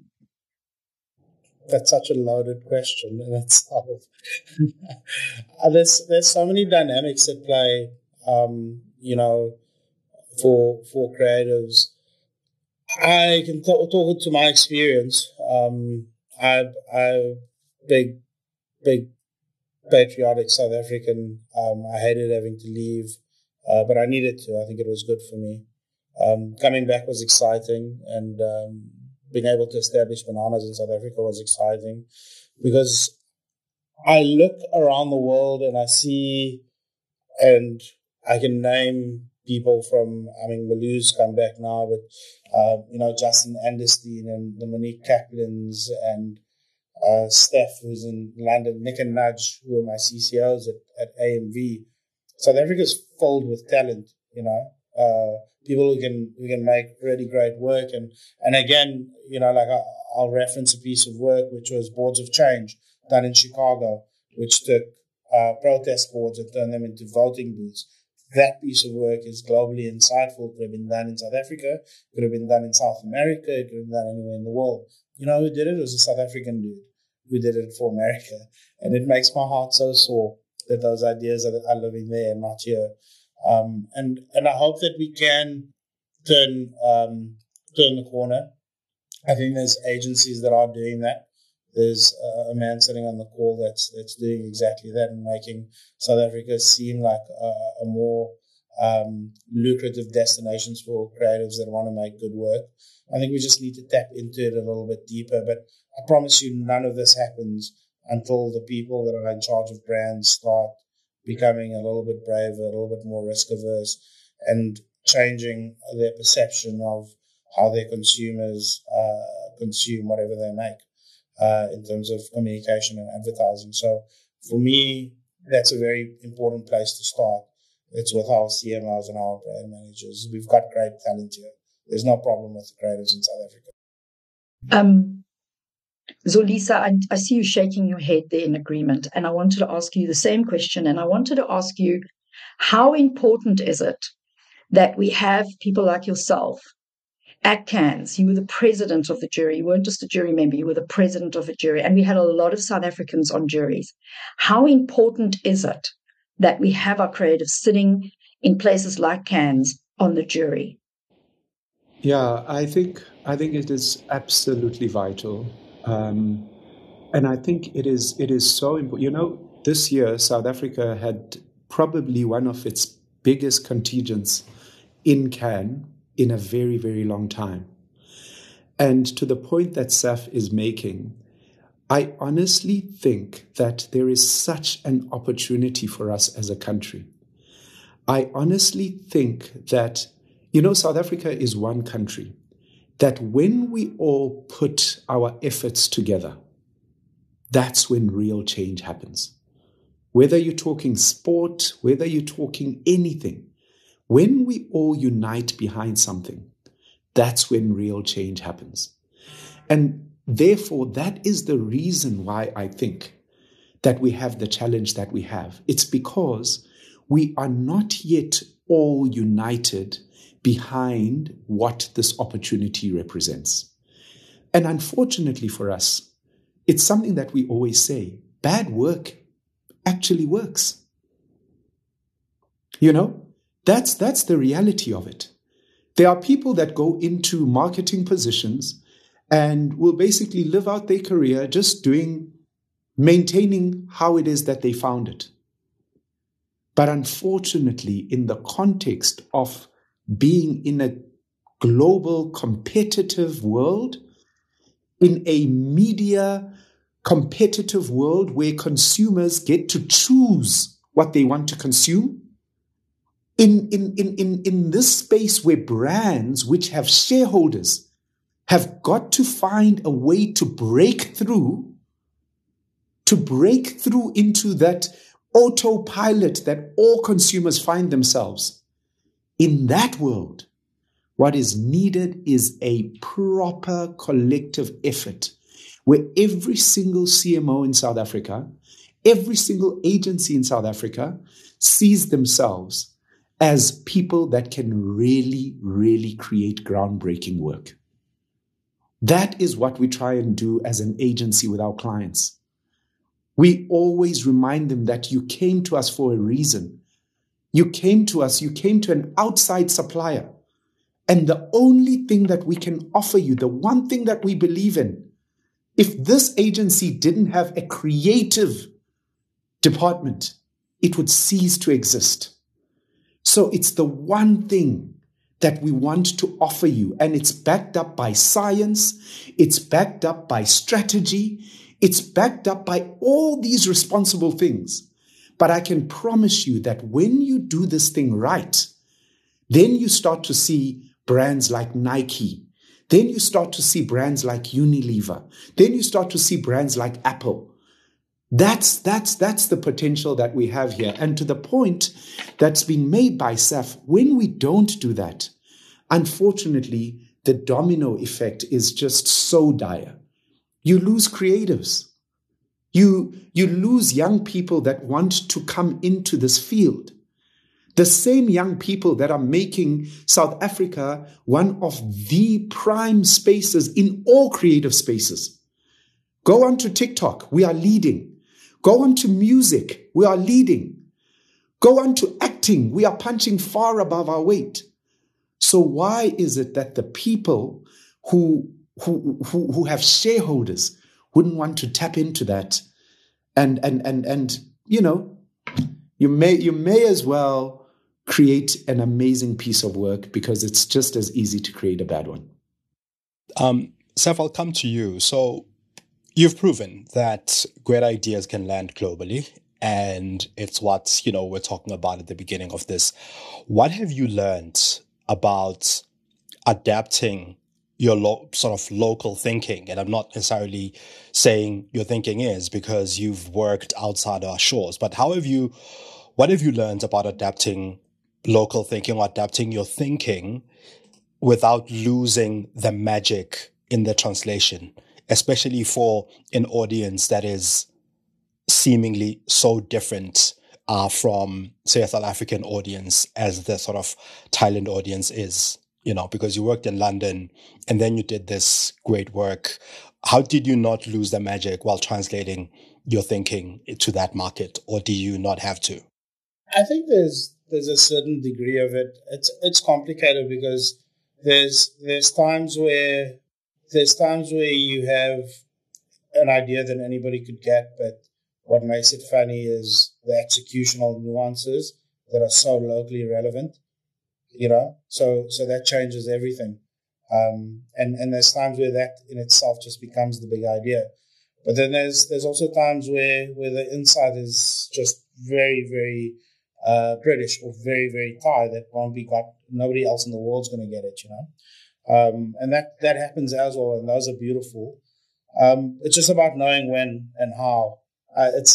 [SPEAKER 3] That's such a loaded question in itself. there's there's so many dynamics at play, um, you know, for for creatives. I can talk, talk to my experience. Um, I I big big patriotic South African. Um, I hated having to leave, uh, but I needed to. I think it was good for me. Um, coming back was exciting, and um, being able to establish Bananas in South Africa was exciting because I look around the world and I see, and I can name people from, I mean, Malou's come back now, but, uh, you know, Justin Anderstein and the Monique Kaplins and uh, Steph, who's in London, Nick and Nudge, who are my C C Os at, at A M V. South Africa's filled with talent, you know. Uh, people who can who can make really great work, and and again, you know, like I, I'll reference a piece of work which was Boards of Change done in Chicago, which took uh, protest boards and turned them into voting booths. That piece of work is globally insightful. It could have been done in South Africa, it could have been done in South America, it could have been done anywhere in the world. You know who did it? It was a South African dude who did it for America, and it makes my heart so sore that those ideas are, are living there and not here. Um, and, and I hope that we can turn um, turn the corner. I think there's agencies that are doing that. There's uh, a man sitting on the call that's that's doing exactly that and making South Africa seem like a, a more um, lucrative destinations for creatives that want to make good work. I think we just need to tap into it a little bit deeper. But I promise you, none of this happens until the people that are in charge of brands start becoming a little bit braver, a little bit more risk averse, and changing their perception of how their consumers uh, consume whatever they make uh, in terms of communication and advertising. So for me, that's a very important place to start. It's with our C M Os and our brand managers. We've got great talent here. There's no problem with the creatives in South Africa.
[SPEAKER 6] Um. Zolisa, I, I see you shaking your head there in agreement, and I wanted to ask you the same question, and I wanted to ask you, how important is it that we have people like yourself at Cannes? You were the president of the jury. You weren't just a jury member, you were the president of a jury, and we had a lot of South Africans on juries. How important is it that we have our creatives sitting in places like Cannes on the jury?
[SPEAKER 2] Yeah, I think I think it is absolutely vital. Um, and I think it is it is so important. You know, this year, South Africa had probably one of its biggest contingents in Cannes in a very, very long time. And to the point that Saf is making, I honestly think that there is such an opportunity for us as a country. I honestly think that, you know, South Africa is one country. That when we all put our efforts together, that's when real change happens. Whether you're talking sport, whether you're talking anything, when we all unite behind something, that's when real change happens. And therefore, that is the reason why I think that we have the challenge that we have. It's because we are not yet all united behind what this opportunity represents. And unfortunately for us, it's something that we always say, bad work actually works. You know, that's that's the reality of it. There are people that go into marketing positions and will basically live out their career just doing, maintaining how it is that they found it. But unfortunately, in the context of being in a global competitive world, in a media competitive world where consumers get to choose what they want to consume, in, in, in, in, in this space where brands which have shareholders have got to find a way to break through, to break through into that autopilot that all consumers find themselves. In that world, what is needed is a proper collective effort where every single C M O in South Africa, every single agency in South Africa sees themselves as people that can really, really create groundbreaking work. That is what we try and do as an agency with our clients. We always remind them that you came to us for a reason. You came to us, you came to an outside supplier. And the only thing that we can offer you, the one thing that we believe in, if this agency didn't have a creative department, it would cease to exist. So it's the one thing that we want to offer you, and it's backed up by science, it's backed up by strategy, it's backed up by all these responsible things. But I can promise you that when you do this thing right, then you start to see brands like Nike, then you start to see brands like Unilever, then you start to see brands like Apple. That's, that's, that's the potential that we have here. And to the point that's being made by S A F, when we don't do that, unfortunately, the domino effect is just so dire. You lose creatives. You, you lose young people that want to come into this field. The same young people that are making South Africa one of the prime spaces in all creative spaces. Go on to TikTok, we are leading. Go on to music, we are leading. Go on to acting, we are punching far above our weight. So why is it that the people who, who, who, who have shareholders wouldn't want to tap into that? And, and, and, and, you know, you may, you may as well create an amazing piece of work because it's just as easy to create a bad one.
[SPEAKER 1] Um, Seth, I'll come to you. So you've proven that great ideas can land globally, and it's what, you know, we're talking about at the beginning of this. What have you learned about adapting your lo- sort of local thinking? And I'm not necessarily saying your thinking is because you've worked outside our shores, but how have you, what have you learned about adapting local thinking or adapting your thinking without losing the magic in the translation, especially for an audience that is seemingly so different uh, from, say, a South African audience as the sort of Thailand audience is, you know, because you worked in London and then you did this great work. How did you not lose the magic while translating your thinking to that market, or do you not have to?
[SPEAKER 3] I think there's there's a certain degree of it. It's it's complicated because there's there's times where there's times where you have an idea that anybody could get, but what makes it funny is the executional nuances that are so locally relevant, you know. So so that changes everything. Um, and and there's times where that in itself just becomes the big idea. But then there's there's also times where where the insight is just very very uh, British or very very Thai that won't be got. Nobody else in the world's going to get it, you know. Um, and that that happens as well, and those are beautiful. Um, it's just about knowing when and how. Uh, it's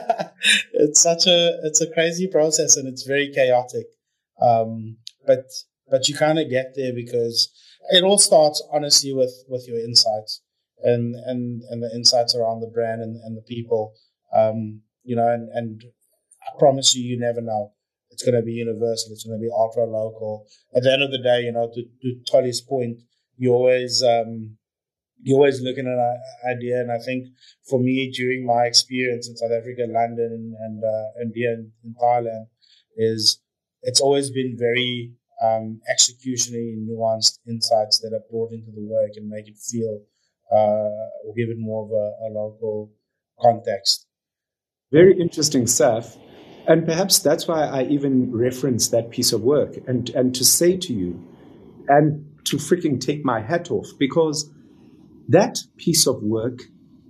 [SPEAKER 3] it's such a it's a crazy process, and it's very chaotic. Um, but but you kind of get there because it all starts honestly with, with your insights and, and, and the insights around the brand and, and the people. Um, you know, and, and I promise you, you never know. It's going to be universal. It's going to be ultra local. At the end of the day, you know, to, to Tolly's point, you always um, you're always looking at an idea. And I think for me, during my experience in South Africa, London, and uh, India, and in Thailand, is it's always been very um, executionally nuanced insights that are brought into the work and make it feel uh, or give it more of a, a local context.
[SPEAKER 2] Very interesting, Seth. And perhaps that's why I even referenced that piece of work and, and to say to you and to freaking take my hat off, because that piece of work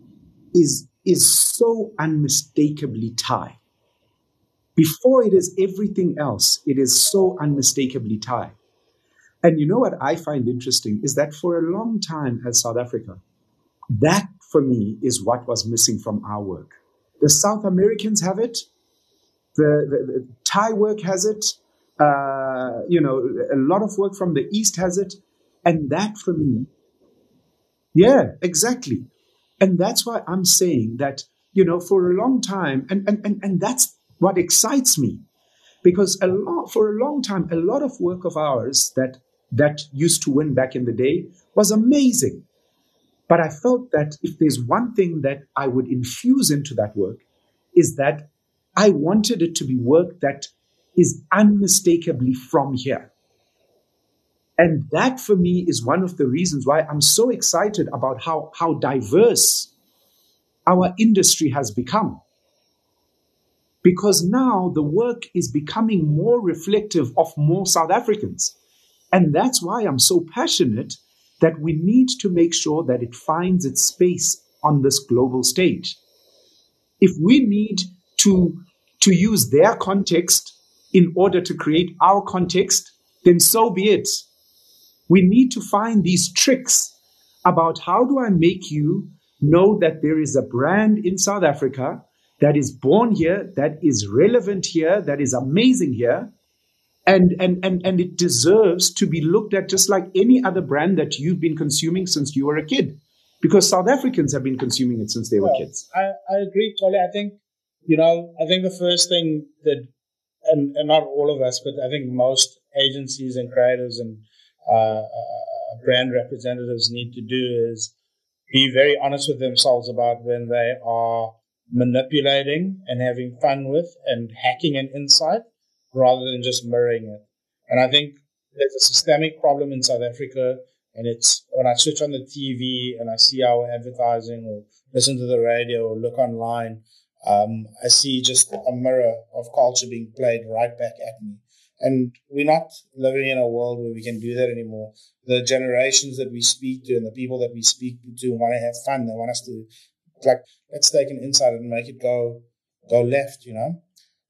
[SPEAKER 2] is, is so unmistakably Thai. Before it is everything else, it is so unmistakably Thai. And you know what I find interesting is that for a long time as South Africa, that for me is what was missing from our work. The South Americans have it. The, the, the Thai work has it. Uh, you know, a lot of work from the East has it. And that for me, yeah, exactly. And that's why I'm saying that, you know, for a long time, and, and, and, and that's what excites me. Because a lot, for a long time, a lot of work of ours that that used to win back in the day was amazing. But I felt that if there's one thing that I would infuse into that work, is that I wanted it to be work that is unmistakably from here. And that for me is one of the reasons why I'm so excited about how, how diverse our industry has become. Because now the work is becoming more reflective of more South Africans. And that's why I'm so passionate that we need to make sure that it finds its space on this global stage. If we need to, to use their context in order to create our context, then so be it. We need to find these tricks about how do I make you know that there is a brand in South Africa that is born here, that is relevant here, that is amazing here, and, and, and, and it deserves to be looked at just like any other brand that you've been consuming since you were a kid. Because South Africans have been consuming it since they were
[SPEAKER 3] well,
[SPEAKER 2] kids.
[SPEAKER 3] I, I agree, Tolly. I think, you know, I think the first thing that, and, and not all of us, but I think most agencies and creators and uh, uh, brand representatives need to do is be very honest with themselves about when they are manipulating and having fun with and hacking an insight rather than just mirroring it. And I think there's a systemic problem in South Africa, and it's when I switch on the T V and I see our advertising or listen to the radio or look online, um, I see just a mirror of culture being played right back at me. And we're not living in a world where we can do that anymore. The generations that we speak to and the people that we speak to want to have fun. They want us to, like, let's take an insight and make it go go left, you know?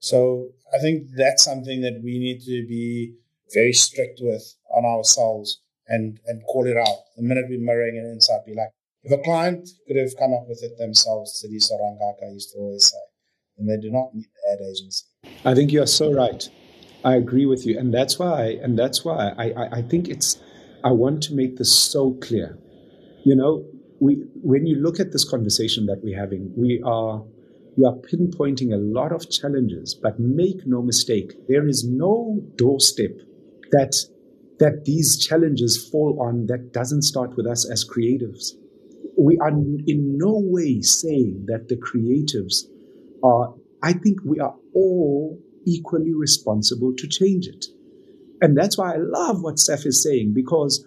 [SPEAKER 3] So I think that's something that we need to be very strict with on ourselves and, and call it out. The minute we're mirroring an insight, be like, if a client could have come up with it themselves, Sidi Sorangaka used to always say, then they do not need the ad agency.
[SPEAKER 2] I think you are so right. I agree with you. And that's why, and that's why I, I, I think it's, I want to make this so clear. You know, we, when you look at this conversation that we're having, we are, we are pinpointing a lot of challenges, but make no mistake, there is no doorstep that, that these challenges fall on that doesn't start with us as creatives. We are in no way saying that the creatives are, I think we are all equally responsible to change it. And that's why I love what Saf is saying, because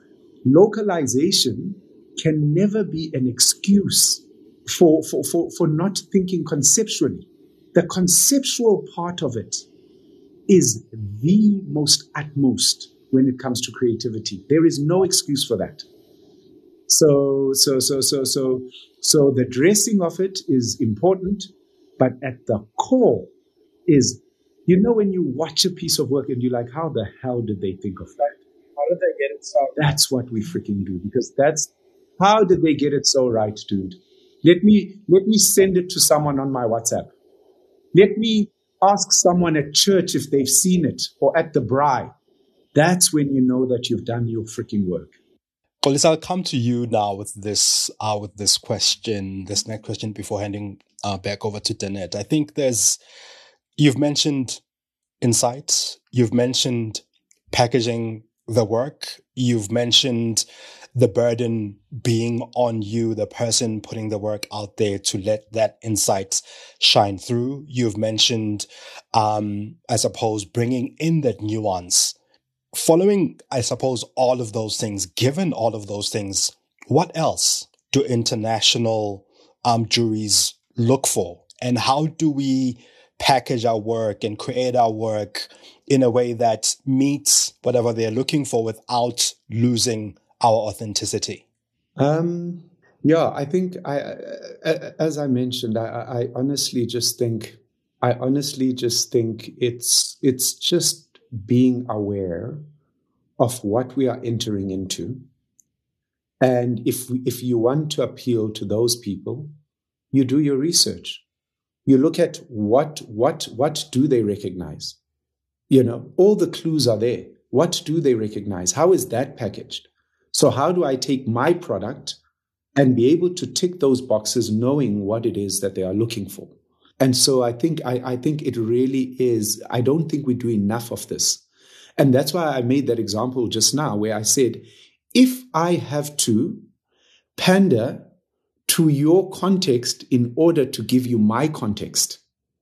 [SPEAKER 2] localization can never be an excuse for, for, for, for not thinking conceptually. The conceptual part of it is the most utmost when it comes to creativity. There is no excuse for that. So, so, so, so, so, so the dressing of it is important, but at the core is, you know, when you watch a piece of work and you're like, how the hell did they think of that?
[SPEAKER 3] How did they get it so?
[SPEAKER 2] That's what we freaking do, because that's, how did they get it so right, dude? Let me, let me send it to someone on my WhatsApp. Let me ask someone at church if they've seen it, or at the braai. That's when you know that you've done your freaking work.
[SPEAKER 1] Xolisa, I'll come to you now with this, uh, with this question, this next question before handing uh, back over to Danette. I think there's, you've mentioned insights, you've mentioned packaging the work, you've mentioned the burden being on you, the person putting the work out there to let that insight shine through. You've mentioned, um, I suppose, bringing in that nuance. Following, I suppose, all of those things, given all of those things, what else do international um, juries look for? And how do we package our work and create our work in a way that meets whatever they're looking for without losing our authenticity?
[SPEAKER 2] Um, yeah, I think, I, I, as I mentioned, I, I honestly just think, I honestly just think it's it's just being aware of what we are entering into. And if if you want to appeal to those people, you do your research. You look at what what what do they recognize? You know, all the clues are there. What do they recognize? How is that packaged? So how do I take my product and be able to tick those boxes knowing what it is that they are looking for? And so I think I, I think it really is, I don't think we do enough of this. And that's why I made that example just now where I said, if I have to pander to your context in order to give you my context,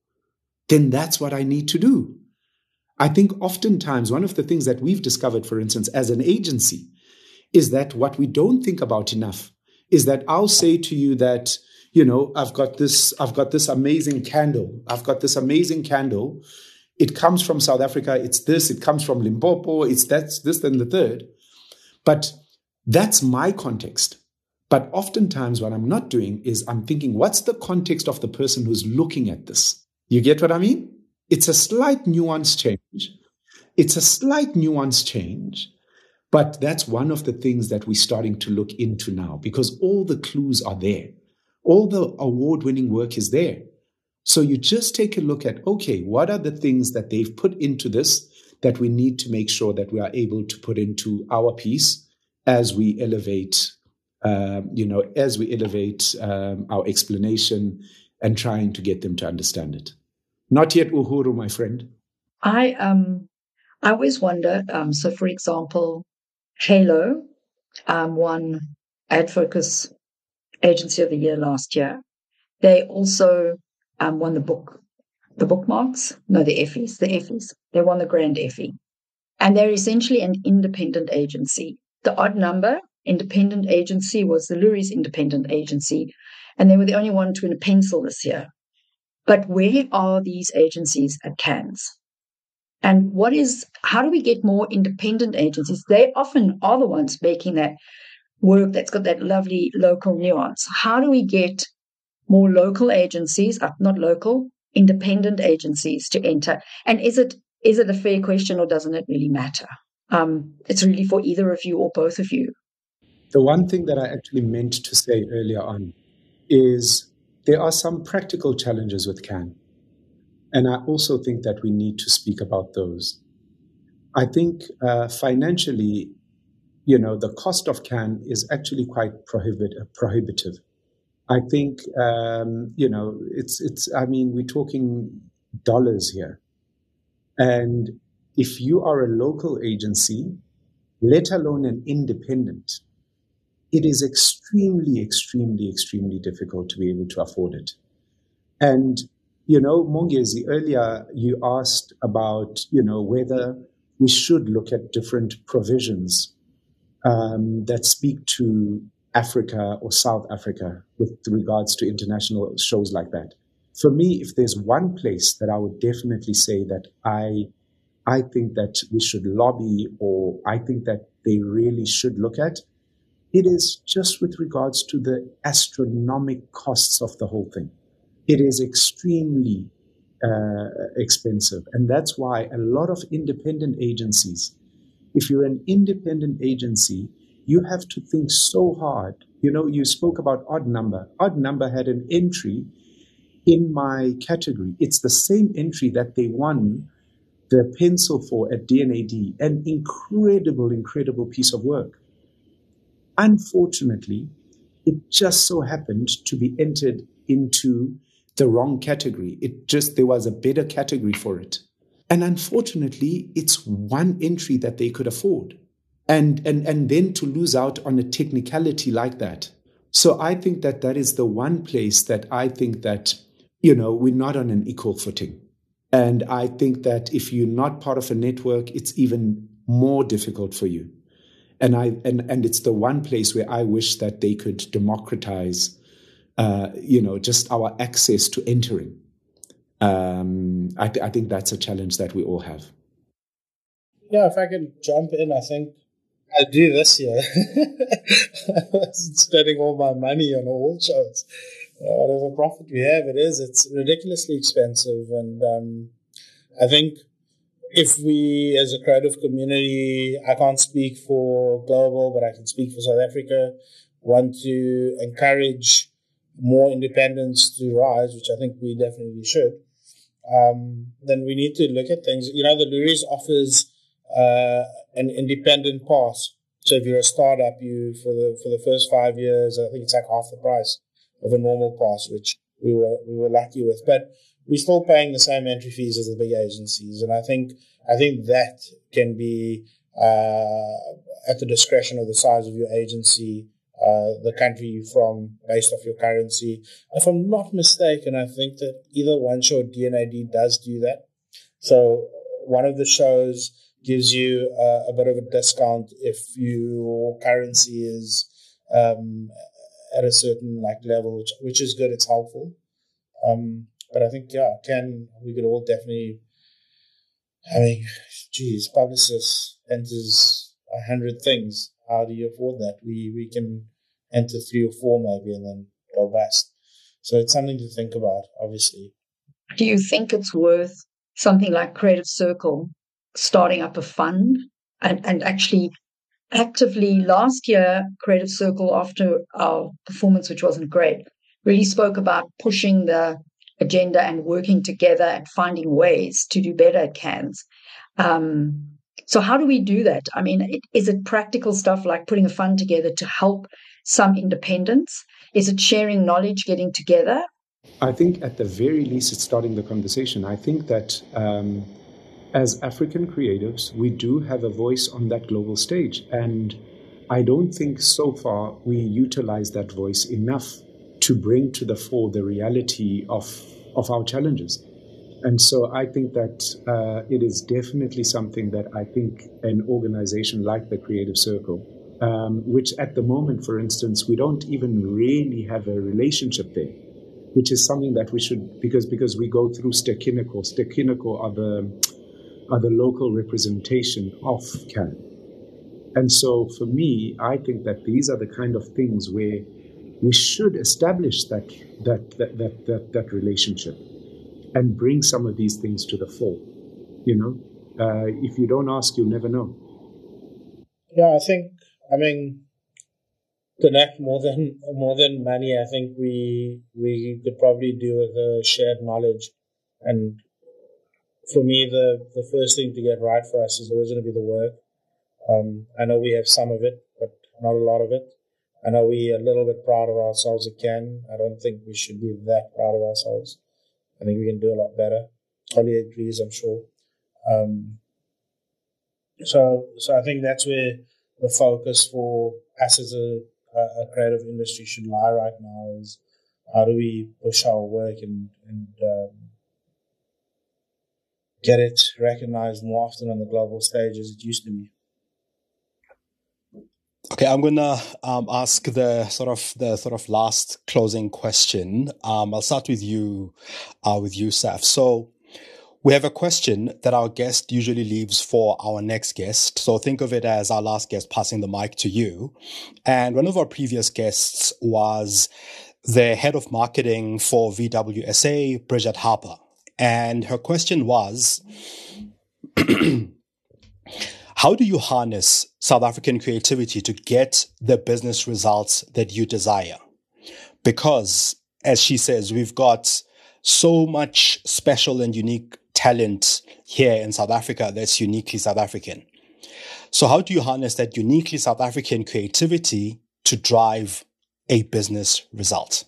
[SPEAKER 2] then that's what I need to do. I think oftentimes one of the things that we've discovered, for instance, as an agency, is that what we don't think about enough is that I'll say to you that, you know, I've got this, I've got this amazing candle. I've got this amazing candle. It comes from South Africa. It's this, it comes from Limpopo. It's that's this, then the third. But that's my context. But oftentimes what I'm not doing is I'm thinking, what's the context of the person who's looking at this? You get what I mean? It's a slight nuance change. It's a slight nuance change. But that's one of the things that we're starting to look into now, because all the clues are there. All the award-winning work is there. So you just take a look at, okay, what are the things that they've put into this that we need to make sure that we are able to put into our piece as we elevate, um, you know, as we elevate um, our explanation and trying to get them to understand it. Not yet Uhuru, my friend.
[SPEAKER 6] I um, I always wonder, um, so for example, Halo um, won AdFocus Agency of the Year last year. They also um, won the book, the bookmarks, no, the Effies, the Effies. They won the Grand Effie. And they're essentially an independent agency. The odd number independent agency was the Lurie's independent agency, and they were the only one to win a pencil this year. But where are these agencies at Cannes? And what is, how do we get more independent agencies? They often are the ones making that work that's got that lovely local nuance. How do we get more local agencies, uh, not local, independent agencies to enter? And is it is it a fair question, or doesn't it really matter? Um, it's really for either of you or both of you.
[SPEAKER 2] The one thing that I actually meant to say earlier on is there are some practical challenges with Cannes. And I also think that we need to speak about those. I think uh, financially, you know, the cost of Cannes is actually quite prohibit- prohibitive. I think, um, you know, it's, it's, I mean, we're talking dollars here. And if you are a local agency, let alone an independent, it is extremely, extremely, extremely difficult to be able to afford it. And, you know, Mongezi, earlier you asked about, you know, whether we should look at different provisions um, that speak to Africa or South Africa with regards to international shows like that. For me, if there's one place that I would definitely say that I, I think that we should lobby, or I think that they really should look at, it is just with regards to the astronomical costs of the whole thing. It is extremely uh, expensive. And that's why a lot of independent agencies, if you're an independent agency, you have to think so hard. You know, you spoke about Odd Number. Odd Number had an entry in my category. It's the same entry that they won the pencil for at D N A D. An incredible, incredible piece of work. Unfortunately, it just so happened to be entered into the wrong category. It just, there was a better category for it. And unfortunately, it's one entry that they could afford. And, and, and then to lose out on a technicality like that. So I think that that is the one place that I think that, you know, we're not on an equal footing. And I think that if you're not part of a network, it's even more difficult for you. And I and, and it's the one place where I wish that they could democratize, uh, you know, just our access to entering. Um, I, th- I think that's a challenge that we all have.
[SPEAKER 3] Yeah, if I can jump in, I think I do this year. I wasn't spending all my money on award shows. Uh, whatever profit we have, it is. It's ridiculously expensive. And um, I think if we, as a creative community, I can't speak for global, but I can speak for South Africa, want to encourage more independence to rise, which I think we definitely should. um, then we need to look at things. You know, the Loeries offers uh, an independent pass. So if you're a startup, you for the for the first five years, I think it's like half the price of a normal pass, which we were we were lucky with. But we're still paying the same entry fees as the big agencies, and I think I think that can be uh, at the discretion of the size of your agency, uh, the country you're from, based off your currency. If I'm not mistaken, I think that either One Show or D N A D does do that. So one of the shows gives you uh, a bit of a discount if your currency is um, at a certain like level, which, which is good. It's helpful. Um, but I think, yeah, can we could all definitely, I mean, geez, Publicis enters a hundred things. How do you afford that? We we can enter three or four maybe and then go bust. So it's something to think about, obviously.
[SPEAKER 6] Do you think it's worth something like Creative Circle starting up a fund and, and actually actively last year, Creative Circle, after our performance, which wasn't great, really spoke about pushing the agenda and working together and finding ways to do better at Cannes. Um, so how do we do that? I mean, it, is it practical stuff like putting a fund together to help some independents? Is it sharing knowledge, getting together?
[SPEAKER 2] I think at the very least, it's starting the conversation. I think that um, as African creatives, we do have a voice on that global stage. And I don't think so far we utilize that voice enough to bring to the fore the reality of, of our challenges. And so I think that uh, it is definitely something that I think an organization like the Creative Circle, um, which at the moment, for instance, we don't even really have a relationship there, which is something that we should, because because we go through Ster-Kinekor. Ster-Kinekor are the, are the local representation of Cannes. And so for me, I think that these are the kind of things where we should establish that that that that that, that relationship and bring some of these things to the fore. You know, uh, if you don't ask, you'll never know.
[SPEAKER 3] Yeah, I think, I mean, connect more than more than money. I think we we could probably do with a shared knowledge. And for me, the the first thing to get right for us is always going to be the work. Um, I know we have some of it, but not a lot of it. I know we're a little bit proud of ourselves again. I don't think we should be that proud of ourselves. I think we can do a lot better. Holly agrees, I'm sure. Um, so, so I think that's where the focus for us as a, a creative industry should lie right now, is how do we push our work and, and um, get it recognized more often on the global stage as it used to be.
[SPEAKER 1] Okay, I'm gonna um, ask the sort of the sort of last closing question. Um, I'll start with you, uh, with you, Saf. So we have a question that our guest usually leaves for our next guest. So think of it as our last guest passing the mic to you. And one of our previous guests was the head of marketing for V W S A, Bridget Harper, and her question was, how do you harness South African creativity to get the business results that you desire? Because, as she says, we've got so much special and unique talent here in South Africa that's uniquely South African. So how do you harness that uniquely South African creativity to drive a business result?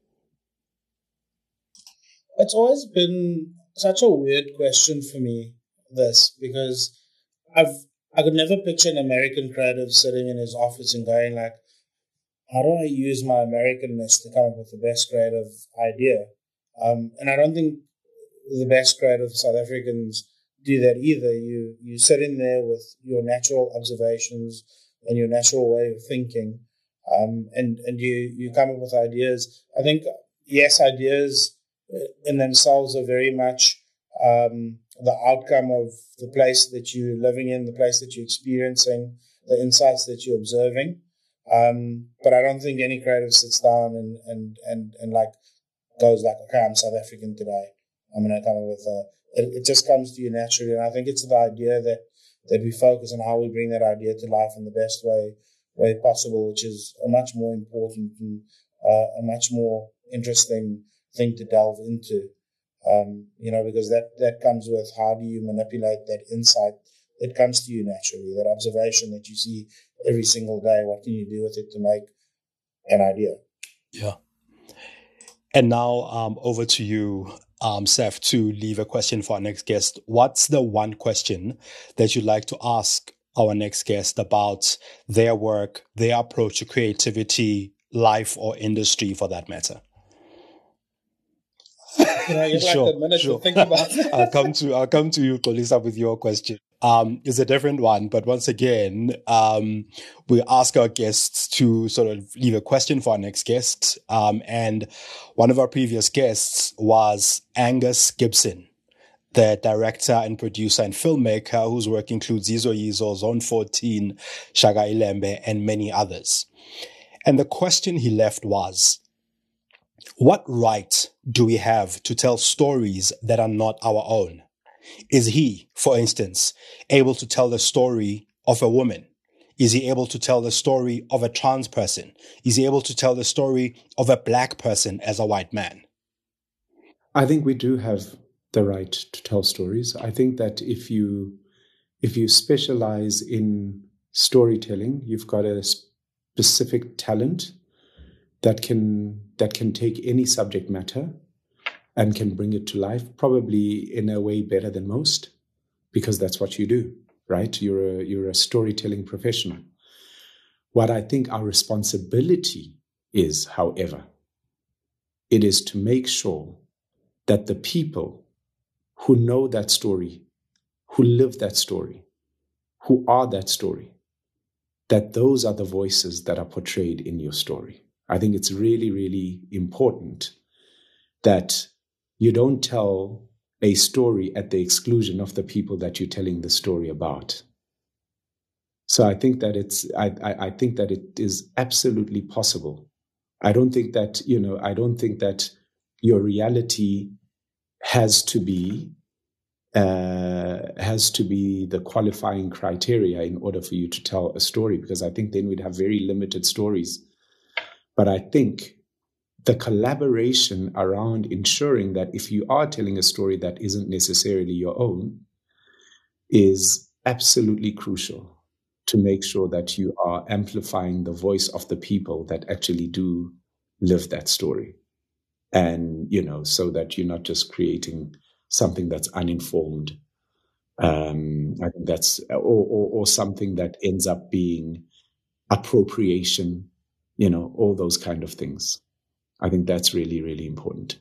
[SPEAKER 3] It's always been such a weird question for me, this, because I've I could never picture an American creative sitting in his office and going like, how do I use my Americanness to come up with the best creative idea? Um, and I don't think the best creative South Africans do that either. You you sit in there with your natural observations and your natural way of thinking, um, and, and you, you come up with ideas. I think, yes, ideas in themselves are very much um, the outcome of the place that you're living in, the place that you're experiencing, the insights that you're observing. Um, but I don't think any creative sits down and, and, and, and like goes like, okay, I'm South African today. I'm going to come up with a, it, it just comes to you naturally. And I think it's the idea that, that we focus on how we bring that idea to life in the best way, way possible, which is a much more important and uh, a much more interesting thing to delve into. Um, you know, because that, that comes with how do you manipulate that insight that comes to you naturally, that observation that you see every single day. What can you do with it to make an idea?
[SPEAKER 1] Yeah. And now um, over to you, um, Seth, to leave a question for our next guest. What's the one question that you'd like to ask our next guest about their work, their approach to creativity, life, or industry for that matter?
[SPEAKER 3] Can I get like
[SPEAKER 1] sure,
[SPEAKER 3] a minute
[SPEAKER 1] sure.
[SPEAKER 3] to think about it?
[SPEAKER 1] I'll come to I'll come to you, Xolisa, with your question. Um, it's a different one, but once again, um, we ask our guests to sort of leave a question for our next guest. Um, and one of our previous guests was Angus Gibson, the director and producer and filmmaker whose work includes Yizo Yizo, Zone fourteen, Shaka Ilembe, and many others. And the question he left was, what right do we have to tell stories that are not our own? Is he, for instance, able to tell the story of a woman? Is he able to tell the story of a trans person? Is he able to tell the story of a black person as a white man?
[SPEAKER 2] I think we do have the right to tell stories. I think that if you if you specialize in storytelling, you've got a specific talent that can that can take any subject matter and can bring it to life, probably in a way better than most, because that's what you do, right? You're a, you're a storytelling professional. What I think our responsibility is, however, it is to make sure that the people who know that story, who live that story, who are that story, that those are the voices that are portrayed in your story. I think it's really, really important that you don't tell a story at the exclusion of the people that you're telling the story about. So I think that it's, I, I, I think that it is absolutely possible. I don't think that, you know, I don't think that your reality has to be, uh, has to be the qualifying criteria in order for you to tell a story, because I think then we'd have very limited stories. But I think the collaboration around ensuring that if you are telling a story that isn't necessarily your own is absolutely crucial to make sure that you are amplifying the voice of the people that actually do live that story. And, you know, so that you're not just creating something that's uninformed. Um, I think that's, or, or, or something that ends up being appropriation, you know, all those kind of things. I think that's really, really important.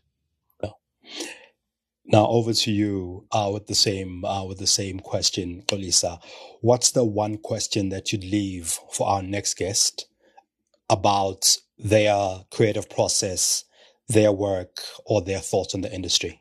[SPEAKER 1] Now over to you uh, with the same uh, with the same question, Xolisa. What's the one question that you'd leave for our next guest about their creative process, their work, or their thoughts on the industry?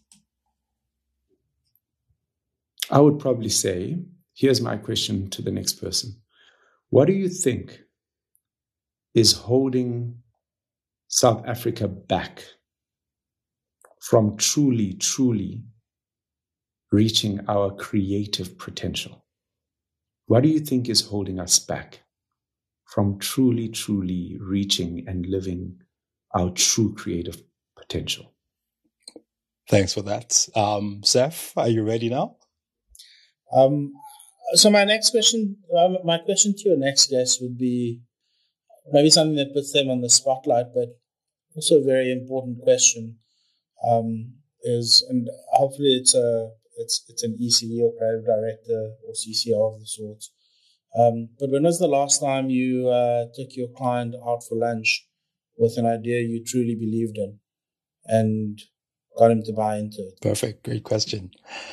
[SPEAKER 2] I would probably say, here's my question to the next person. What do you think is holding South Africa back from truly, truly reaching our creative potential? What do you think is holding us back from truly, truly reaching and living our true creative potential?
[SPEAKER 1] Thanks for that. Um, Seth, are you ready now?
[SPEAKER 3] Um, so my next question, um, my question to your next guest would be maybe something that puts them on the spotlight, but also a very important question um, is, and hopefully it's a it's it's an E C D or creative director or C C O of the sorts. Um, but when was the last time you uh, took your client out for lunch with an idea you truly believed in and got him to buy into it?
[SPEAKER 1] Perfect. Great question.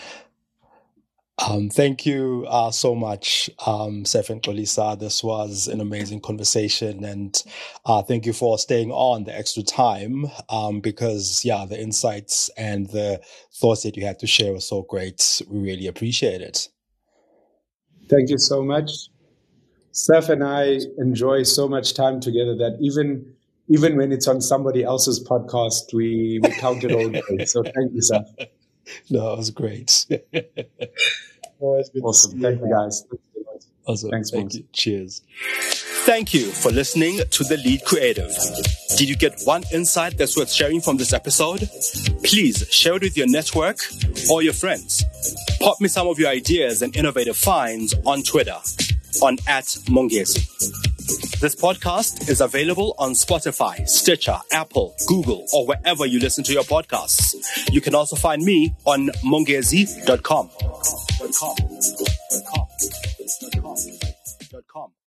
[SPEAKER 1] Um, thank you uh, so much, um, Seth and Xolisa. This was an amazing conversation, and uh, thank you for staying on the extra time um, because, yeah, the insights and the thoughts that you had to share were so great. We really appreciate it.
[SPEAKER 2] Thank you so much. Seth and I enjoy so much time together that even even when it's on somebody else's podcast, we, we count it all day. So thank you, Seth.
[SPEAKER 1] No, it was great.
[SPEAKER 3] Always good
[SPEAKER 2] Awesome.
[SPEAKER 3] to see
[SPEAKER 2] Thank
[SPEAKER 3] you,
[SPEAKER 2] you, guys.
[SPEAKER 1] Awesome.
[SPEAKER 2] Thanks,
[SPEAKER 1] Thank
[SPEAKER 2] Mons.
[SPEAKER 1] you. Cheers.
[SPEAKER 4] Thank you for listening to The Lead Creative. Did you get one insight that's worth sharing from this episode? Please share it with your network or your friends. Pop me some of your ideas and innovative finds on Twitter on at Mongezi. This podcast is available on Spotify, Stitcher, Apple, Google, or wherever you listen to your podcasts. You can also find me on mongezi dot com. .com. .com. .com. .com.